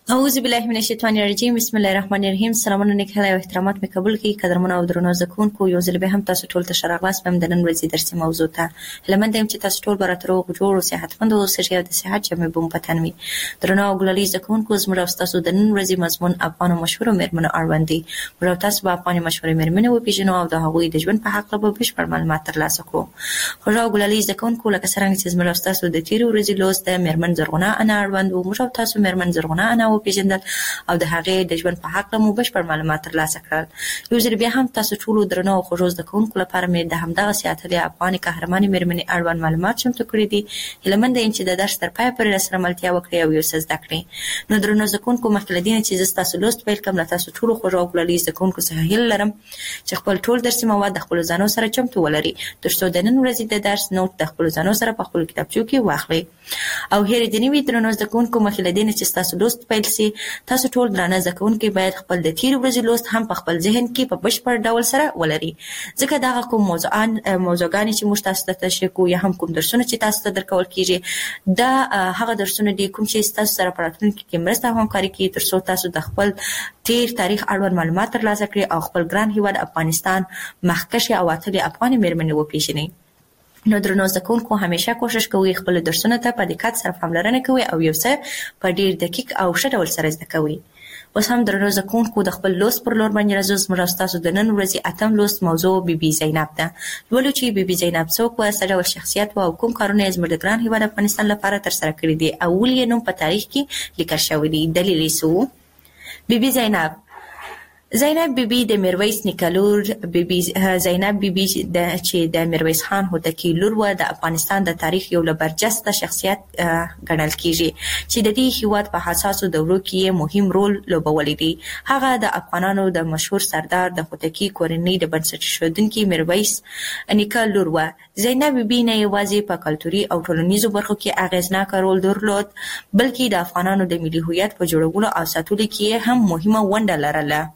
اعوذ بالله من الشیطان الرجیم. بسم الله الرحمن الرحیم. سلامونه نیکه او احترامات می قبول کی قدرمن او درنو زکونکو یو ځل به هم تاسو ټول ته شراغلاس په مدنن ورځي درسي موضوع ته لمندم چې تاسو ټول براترو جوړ او صحتمند او سړي د صحت جمع بوم پتنوي درنو غلالي زکونکو زموږ تاسو د نن ورځي مضمون افغان مشهور مېرمنو اړوندي مرو تاسو په افغان مشهور مېرمنو او پیژنو او د هغوی د ژوند په حق له بشپړ معلومات ترلاسه کړو. خو غلالي زکونکو لکه څنګه چې زموږ تاسو د تیر ورځي لوست د مېرمن زرغونه انا اړوند او مرو تاسو مېرمن زرغونه انا او پیژندل او د هغې د ژوند په حق له مو بشپړ معلومات ترلاسه کړل. یو ځل بیا هم تاسو ټول درنو او خوږو زده کوونکو لپاره مې د همدغه سیاتلې افغاني قهرمانې مېرمنې اړوند معلومات چمتو کړي دي. هیله مند یم چې د درس تر پایه پورې راسره ملتیا وکړئ او یو څه زده کړئ. نو درنو زده کوونکو مخکې له دې نه چې زه ستاسو لوست پیل کړم له تاسو ټولو خوږو او ګلالي زده کوونکو څخه هیله لرم چې خپل ټول درسي مواد د خپلو ځانو سره چمتو ولري تر څو د نن ورځې د درس نوټ د خپلو ځانو سره په خپلو کتابچو کې واخلئ. او هیرې دې نه وي درنو زده کوونکو مخکې له دې نه چې ستاسو لوست پیل سي تاسو ټول درانه زده کوونکي باید خپل د تیر ورځې لوست هم په خپل ذهن کې په بشپړ ډول سره ولري ځکه دا کوم موضوعګانې چې موږ تاسو ته تشریح کوو یا هم کوم درسونه چې تاسو ته درکول کیږي دا هغه درسونه دي کوم چې تاسو سره په راتلونکي کې مرسته او همکاري کوي تر څو تاسو د خپل تیر تاریخ اړوند معلومات ترلاسه کړئ او خپل ګران هیواد افغانستان مخکښې او اتلې افغاني مېرمنې وپېژنئ. نو درنو زده کوونکو همیشه کوشش کوئ خپل درسونه ته په دقت سره پاملرنه کوئ او یو څه په ډیر دقیق او ښه ډول سره زده کوئ. اوس هم درنو زده کوونکو د خپل لوست پر لور باندې راځو. زموږ تاسو د نن ورځې اتم لوست موضوع بیبي زینب ده. لولو چې بیبي زینب څوک و، څه ډول شخصیت و او کوم کارونه یې زموږ د ګران هیواد افغانستان لپاره ترسره کړي دي او ولې یې نوم په تاریخ کې لیکل شوی دی. دلیل یې څه و؟ بیبي زینب بیبي د میرویس نیکه لور زینب بیبي چې د میرویس خان هوتکی لور و د افغانستان د تاریخ یو له برجسته شخصیت ګڼل کیږي چې د دې هیواد په حساسو دورو کې مهم رول لوبولی دی. هغه د افغانانو د مشهور سردار د هوتکی کورنۍ د بنسټ ایښودونکي میرویس نیکه لور و. زینب بیبي نه یوازې په کلتوري او ټولنیزو برخو کې اغیزناک رول درلود بلکې د افغانانو د ملي هویت په جوړولو او ساتلو کې هم مهمه ونډه لرله.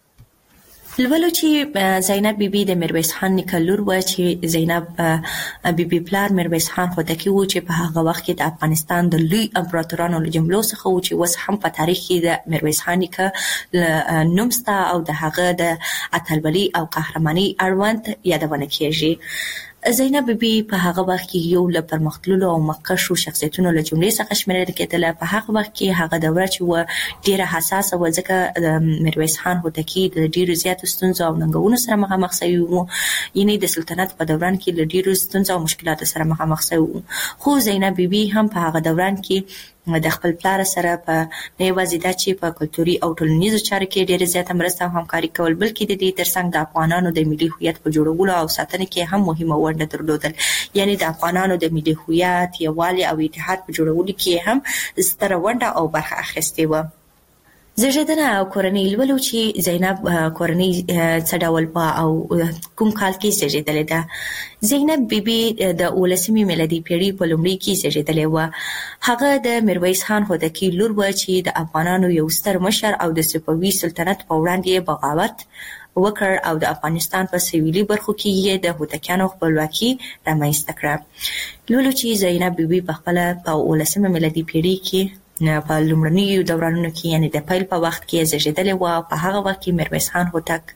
لولو چې زینب بیبي د میرویس خان نیکه لور و چې زینب بیبي پلار میرویس خان هوتکی و چې په هغه وخت کې د افغانستان د لوی امپراتورانو له جملو څخه و چې اوس هم په تاریخ کې د میرویس خان نیکه نوم شته او د هغه د اتلولۍ او قهرمانۍ اړوند یادونه کیږي. زینب بیبي په هغه وخت کې یو له پرمختللو او مخکښو شخصیتونو له جملې څخه شمیرل کېدله. په هغه وخت کې هغه دوره چې و ډیره حساسه و ځکه د میرویس خان هوتکی د ډیرو زیاتو ستونزو او ننګونو سره مخامخ شوی و، یعنې د سلطنت په دوران کې له ډیرو ستونزو او مشکلاتو سره مخامخ شوی و. خو زینب بیبي هم په هغه دوران کې د خپل پلار سره په نه یوازې دا چې په کلتوري او ټولنیزو چارو کې ډېره زیاته مرسته او همکاري کول بلکې د دې ترڅنګ د افغانانو د ملي هویت په جوړولو او ساتنه کې هم مهمه ونډه درلودل. یعنې د افغانانو د ملي هویت یووالي او اتحاد په جوړولو کې هم ستره ونډه او برخه اخیستې و. زیږیدنه او کورنۍ. لولو چې زینب کورنۍ څه ډول په او کوم کال کې زیږیدلې ده. زینب بیبي د 19مې میلادي پیړۍ په لومړي کې زیږیدلې وه. هغه د میرویس خان هوتکی لور وه چې د افغانانو یو ستر مشر او د صفوي سلطنت په وړاندې بغاوت وکړ او د افغانستان په سویلي برخو کې یې د هوتکیانو خپلواکي رامنځته کړه. لولو چې زینب بیبي په خپله په 19مه میلادي پیړۍ کې په لومړنیو دورانونو کې یعنې د پیل په وخت کې زیږیدلې وه. په هغه وخت کې میرویس خان هوتک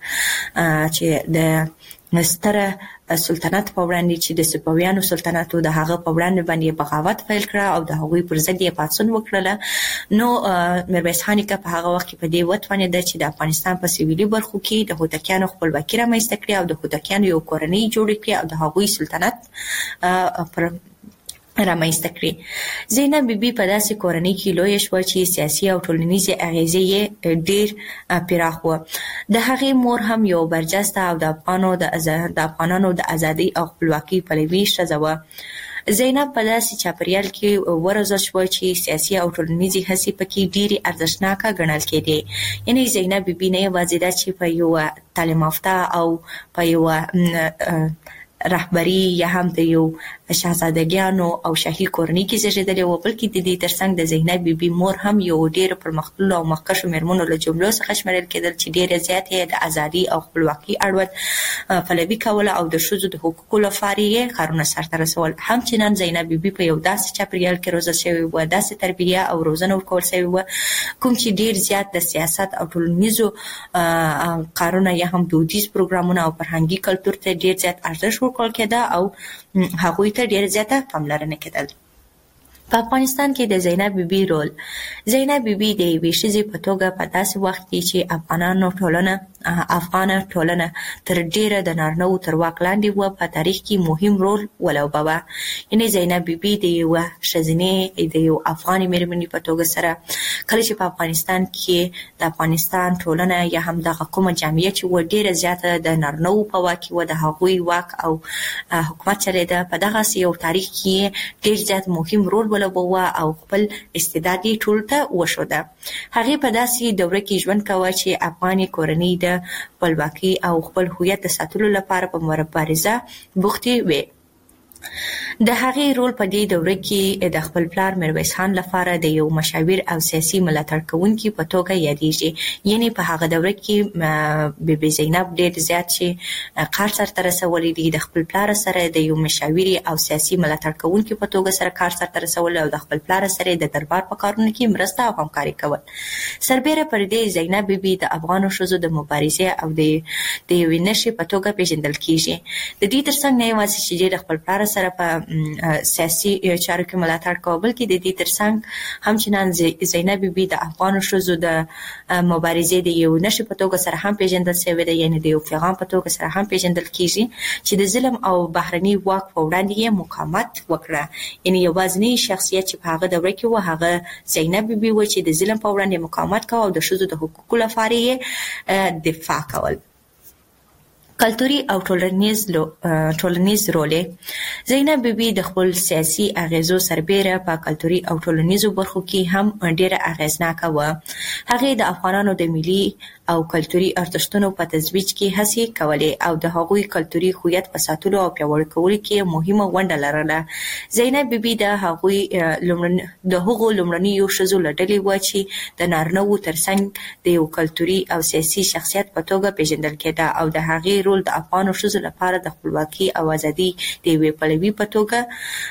چې د ستره سلطنت په وړاندې چې د صفویانو سلطنت و د هغه په وړاندې باندې بغاوت پیل کړه او د هغوی پر ضد یې پاڅون وکړله. نو میرویس خان نیکه په هغه وخت کې په دې وتوانېده چې د افغانستان په سویلي برخو کې د هوتکیانو خپلواکي رامنځته کړي او د هوتکیانو یو کورنۍ جوړه کړي او د هغوی سلطنت پر رامنځته کړي. زینب بیبي په داسې کورنۍ کې لویه شوه چې سیاسي او ټولنیزې اغیزې یې ډېر پراخ وه. د هغې مور هم یو برجسته او د افغانانو د ازادۍ او خپلواکۍ پلوي ښځه وه. زینب په داسې چاپریال کې وروزل شوه چې سیاسي او ټولنیزې هڅې پکې ډېرې ارزښتناکه ګڼل کېدې. یعنې زینب بیبي نه یوازې دا چې په یوه تعلیم یافته او په یوه رهبري یا هم د یو شاهزادګانو او شاهي کورنۍ کې زیږیدلې و، بلکې د دې ترڅنګ د زینب بیبي مور هم یو ډېر پرمختللو او مخکښو میرمنو له جملو څخه شمیرل کېدل چې ډېر زیات یې د ازادي او خپلواکي اړوند پلوي کوله او د ښځو د حقوقو لپاره یې کارونه سرته رسول. همچنان زینب بیبي په یو داسې چاپریال کې روزل شوې و، داسې تربیه او روزنه ورکول شوې و کوم چې ډېر زیات د سیاست او ټولنیزو کارونه یا هم دودیز پروګرامونه او فرهنګي کلتور ته ډېر زیات ارزښت ورکول کېده او هغوی ته ډېر زیاته پاملرنه کېدل. په افغانستان کې د زینب بیبي رول. زینب بیبي د یوې ښځې په توګه په داسې وخت کې چې افغانه ټولنه تر ډیره د نارینه‌وو تر واک لاندې و په تاریخ کې مهم رول ولوباوه. یعنې زینب بیبي د یوه ښځینې د یو افغاني مېرمنې په توګه سره کله چې په افغانستان کې د افغانستان ټولنه یا هم دغه کومه جامعه چې و ډیره زیاته د نارینه‌وو په واک کې و، د هغوی واک او حکومت چلېده، په دغسې یو تاریخ کې ډیر زیات مهم رول ولوباوه او خپل استعداد یې ټولو ته وښوده. هغې په داسې دوره کې ژوند کاوه چې افغاني کورنۍ د خپلواکۍ او خپل هویت د ساتلو لپاره په مبارزه بوختې وې. د هغې رول په دې دوره کې د خپل پلار میرویس خان لپاره د یو مشاور او سیاسي ملاتړ کوونکي په توګه یادېږي. یعنې په هغه دوره کې بیبي زینب ډېر زیات چې کار سرته رسولی دی، د خپل پلار سره د یو مشاوري او سیاسي ملاتړ کوونکي په توګه سره کار سرته رسول او د خپل پلار سره د دربار په کارونو کې مرسته او همکاري کول. سربیره پر دې زینب بیبي د افغانو ښځو د مبارزې او د یوې نښې په توګه پیژندل کیږي. د دې ترڅنګ نه یوازې چې د خپل پلار سره په سیاسي چارو کې ملاتړ کوي، بلکې د دې ترڅنګ همچنان زینب بیبي د افغانو ښځو د مبارزې د یو نښې په توګه سره هم پیژندل شوې ده، یعنې د یو پیغام په توګه سره هم پیژندل کیږي چې د ظلم او بهرني واک په وړاندې یې مقاومت وکړه. یعنې یوازینی شخصیت چې په هغه دوره کې و هغه زینب بیبي و چې د ظلم په وړاندې مقاومت کوه او د ښځو د حقوقو لپاره یې دفاع کول. کلتوري او ټولنیز رول. زینب بیبي د خپل سیاسي اغیزو سربیره په کلتوري او ټولنیزو برخو کې هم ډیره اغیزناکه وه. هغې د افغانانو د ملي او کلتوري ارزښتونو په ترویج کې هڅې کولې او د هغوی کلتوري هویت په ساتلو او پیاوړي کولو کې مهمه ونډه لرله. زینب بیبي د هغو لومړنیو ښځو له ډلې وه چې د نارینه‌وو ترڅنګ د یو کلتوري او سیاسي شخصیت په توګه پیژندل کېده او د هغې رول د افغانو ښځو لپاره د خپلواکۍ او ازادۍ د یوې پلوي په توګه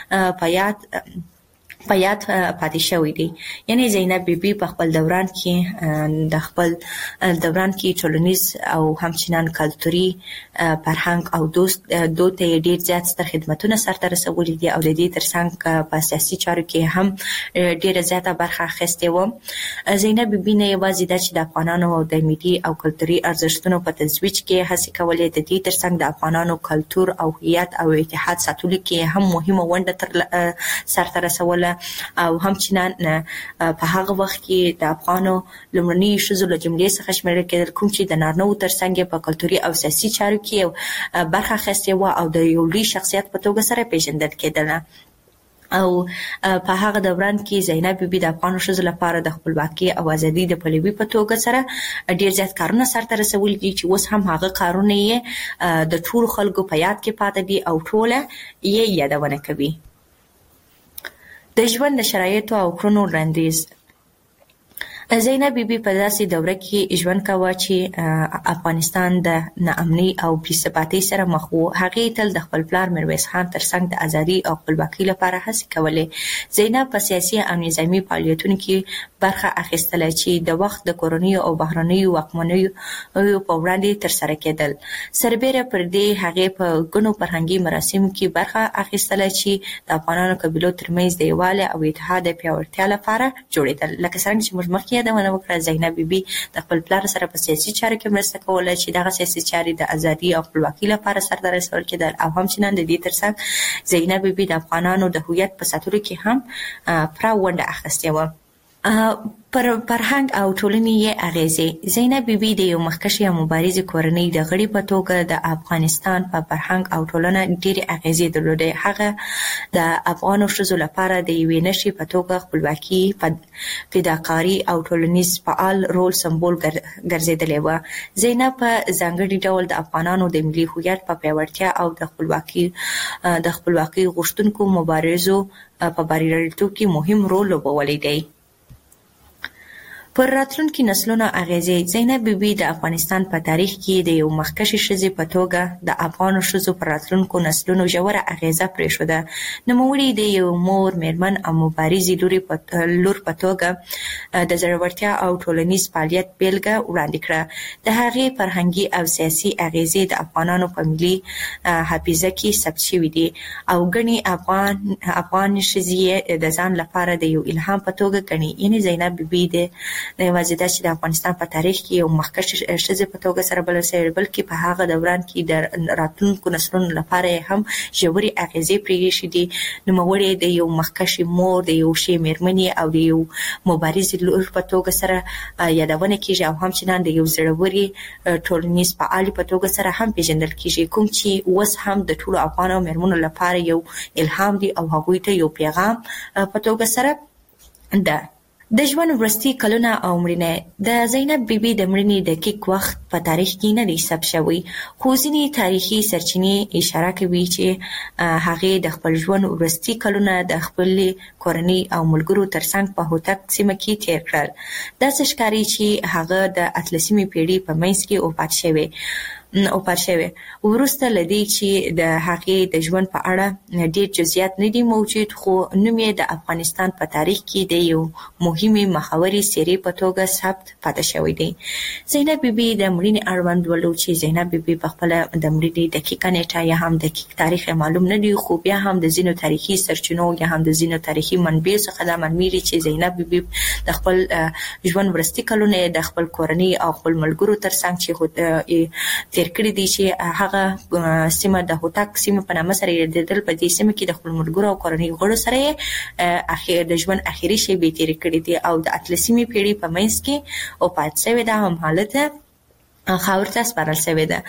په یاد پاتې شوی دی. یعنې زینب بیبي په خپل دوران کې ټولنیز او همچنان کلتوري فرهنګ او دود ته ډېر زیات ستر خدمتونه سرته رسولي دي او د دې ترڅنګ په سیاسي چارو کې هم ډېره زیاته برخه اخیستې وه. زینب بیبي نه یوازې دا چې د افغانانو د ملي او کلتوري ارزښتونو په ترویج کې هڅې کولې، د دې ترڅنګ د افغانانو کلتور او هویت او اتحاد ساتلو کې هم مهمه ونډه سرته رسوله او همچنان په هغه وخت کې د افغانو لومړني ښځو له جملې څخه شمیرل کېدل کوم چې د نارینه‌وو ترڅنګ په کلتوري او سیاسي چارو کې برخه اخیستې وه او د یو لوی شخصیت په توګه سره پیژندل کېدله. او په هغه دوران کې زینب بیبي د افغانو ښځو لپاره د خپلواکۍ او ازادۍ د پلوي په توګه سره ډېر زیات کارونه سرته رسولي دي چې اوس هم هغه کارونه یې د ټولو خلکو په یاد کې پاتې دي او ټوله یې یادونه کوي. د ژوند د شرایطو او کړنو وړاندیز. زینب بیبي په داسې دوره کې ژوند کاوه چې افغانستان د ناامنۍ او بې ثباتۍ سره مخ و. هغې تل د خپل پلار میرویس خان ترڅنګ د ازادۍ او خپلواکۍ لپاره هڅې کولې. زینب په سیاسي او نظامي فعالیتونو کې برخه اخیستله چې د وخت د کورنیو او بهرنیو واکمنیو په وړاندې ترسره کېدل. سربیره پر دې هغې په ګڼو فرهنګي مراسمو کې برخه اخیستله چې د افغانانو قبیلو ترمنځ د یووالي او اتحاد د پیاوړتیا لپاره جوړېدل. لکه څرنګه چې موږ مخکې یادونه وکړه، زینب بیبي د خپل پلار سره په سیاسي چارو کې مرسته کوله چې دغه سیاسي چارې د ازادۍ او خپلواکۍ لپاره سرته رسول کېدل او همچنان د دې ترڅنګ زینب بیبي د افغانانو د هویت په ساتلو کې هم پوره ونډه اخیستې وه. پر فرهنګ او ټولنې اغیزې زینب بیبي د یو مخکښ یا مبارز کورنۍ د غړي په توګه د افغانستان په فرهنګ او ټولنه ډېرې اغیزې درلودې. هغه د افغانو ښځو لپاره د یوې نښې په توګه خپلواکي، فداکاري او ټولنیز فعال رول سمبول ګرځېدلې وه. زینب په ځانګړي ډول د افغانانو د ملي هویت په پیاوړتیا او د خپلواکي غوښتونکو مبارزو په بریالیتوب کې مهم رول لوبولی دی. پر راتلونکي نسلونو اغیزې زینب بیبي د افغانستان په تاریخ کې د یو مخکښې ښځې په توګه د افغانو ښځو پر راتلونکو نسلونو ژوره اغیزه پرېښوده. نوموړي د یو مور، میرمن او مبارزې لور په توګه د زړورتیا او ټولنیز فعالیت بیلګه وړاندې کړه. د هغې فرهنګي او سیاسي اغیزې د افغانانو په ملي حافظه کې ثبت شوي دي او ګڼې افغان ښځې د ځان لپاره د یو الهام په توګه ګڼي. یعنې زینب بیبي د یوازې دا چې د افغانستان په تاریخ کې یو مخکښ ښځې په توګه سره بلل شوې، بلکې په هغه دوران کې د راتلونکو نسلونو لپاره هم ژورې اغیزې پرېښې دي. نوموړې د یو مخکښې مور، د یو ښې میرمنې او د یو مبارزې لور په توګه سره یادونه کېږي او همچنان د یو زړورې ټولنیز فعالې په توګه سره هم پېژندل کېږي، کوم چې اوس هم د ټولو افغانو میرمنو لپاره یو الهام دی او هغوی ته یو پیغام په توګه سره ده. د ژوند وروستي کلونه او مړینه د زینب بیبي د مړینې دقیق وخت په تاریخ کې نه دی ثبت شوی، خو ځینې تاریخي سرچینې اشاره کوي چې هغې د خپل ژوند وروستي کلونه د خپلې کورنۍ او ملګرو ترڅنګ په هوتک سیمه کې تیر کړل. داسې ښکاري چې هغه د 18مې پیړۍ په منځ کې وفات شوی. وروسته له دې چې د هغې د ژوند په اړه ډېر جزئیات نه دي موجود، خو نوم یې د افغانستان په تاریخ کې د یو مهمې مخورې څېرې په توګه ثبت پاتې شوی دی. زینب بیبي د مړینې اړوند ولو چې زینب بیبي په خپله د مړینې دقیقه نیټه یا هم دقیق تاریخ معلوم نه دی، خو بیا هم د ځینو تاریخي سرچینو یا هم د ځینو تاریخي منبعو څخه دا معلومیږي چې زینب بیبي د خپل ژوند وروستي کلونه د خپل کورنۍ او خپل ملګرو ترڅنګ چې تیر کړي دي، چې هغه سیمه د هوتک سیمه په نامه سره یادېدل. په دې سیمه کې د خپل ملګرو او کورنۍ غړو سره د ژوند اخري شېبې تېرې کړي دي او د 18مې پیړۍ په منځ کې وفات شوې ده. هم حالت خاور ته سپارل شوې ده.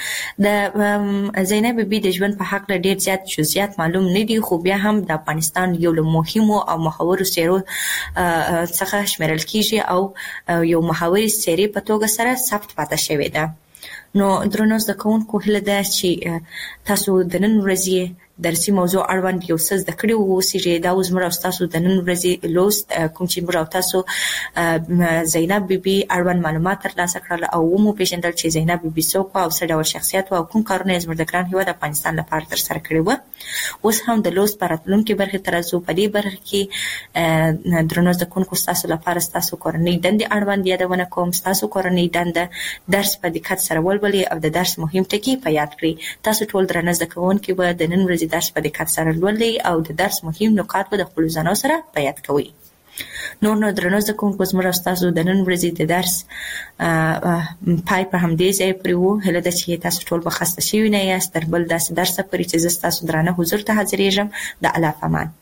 د زینب بیبي د ژوند په حق ډېر زیات جزئیات معلوم نه دي، خو بیا هم د افغانستان یو له مهمو او محورو څېرو څخه شمیرل کېږي او یو محوري څېرې په توګه سره ثبت پاتې شوې ده. نو درنو زده کوونکو، هیله ده چې تاسو د نن ورځې درسي موضوع اړوند یو څه زده کړي واوسئ. دا اوس موږ او تاسو د نن ورځې لوست کوم چې موږ او تاسو زینب بیبي اړوند معلومات ترلاسه کړل او ومو پېژندل چې زینب بیبي څوک وه او څه ډول شخصیت وه او کوم کارونه یې زموږ د ګران هېواد افغانستان لپاره ترسره کړي وه. اوس هم د لوست په راتلونکې برخې ته راځو. په دې برخه کې درنو زده کوونکو، ستاسو لپاره ستاسو کورنۍ دندې اړوند یادونه کوم. ستاسو کورنۍ دنده درس په دقت سره ولولئ او د درس مهم ټکي په یاد کړئ. تاسو ټول درنه زده کوونکي به د نن ورځې درس په دقت سره لولئ او د درس مهم نکات به د خپلو ځانو سره په یاد کوئ. نو درنو زده کوونکو، زموږ او ستاسو د نن ورځې د درس پای په همدې ځای پورې و. هیله ده چې تاسو ټول به خسته شوي نه یاست تر بل داسې درسه پورې چې زه ستاسو درانه حضور ته حاضرېږم. د الله په امان.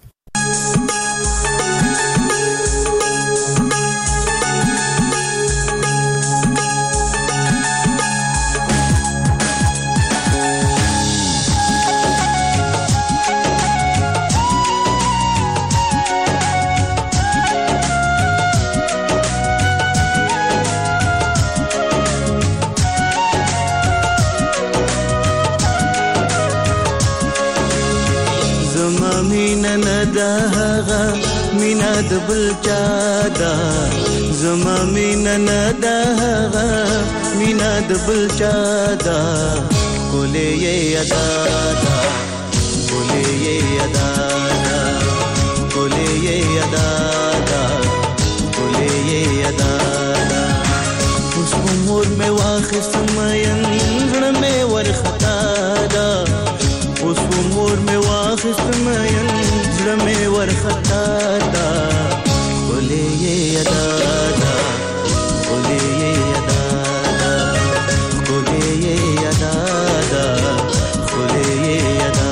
مینا د بل چا دا زما مینا نه دا مینا د بل چا دا کولې یې ادا دا کولې یې ادا دا کولې یې ادا دا کولې یې ادا دا اوس عمر مې واخست مېن غړ مې ورختا دا اوس عمر مې واخست مېن غړ مې ورختا دا کولې یې ادا دا کولې یې ادا دا کولې یې ادا دا کولې یې ادا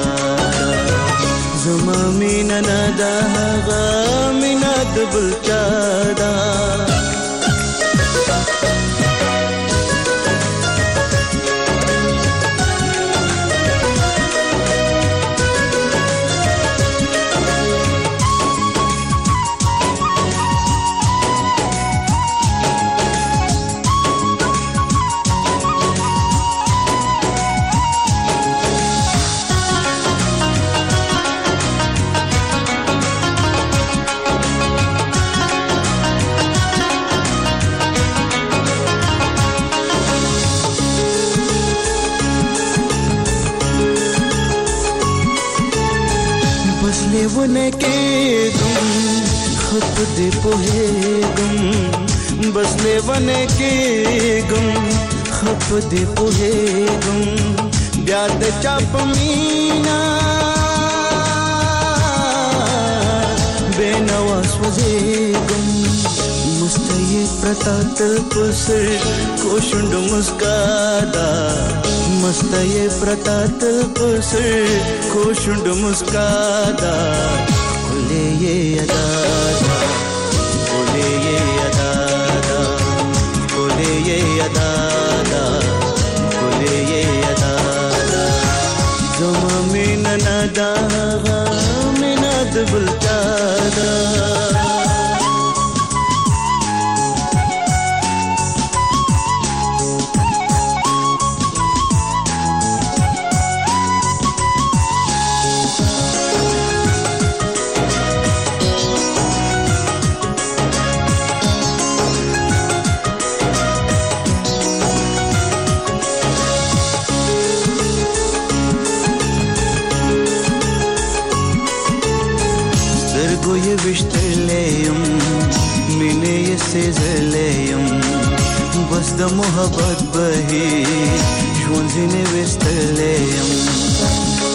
دا زما مینا نه دا غا مینا د بل چا دا लेवने के गुम खप दे पोहे गुम बस लेवने के गुम खप दे पोहे गुम ब्याद चाप मीना बेनवा स्वजे गुम मुस्तये प्रतात पुसर कोशुंड मुस्कादा मस्तये प्रतात पुसर कोशुंड मुस्कादा बोले ये अदादा बोले ये अदादा बोले ये अदादा बोले ये अदादा जमा में ननादा में नद बुलचादा ये विश्तलेयम मिने ये सेजलेयम बस द मोहब्बत बही शोंजिने विश्तलेयम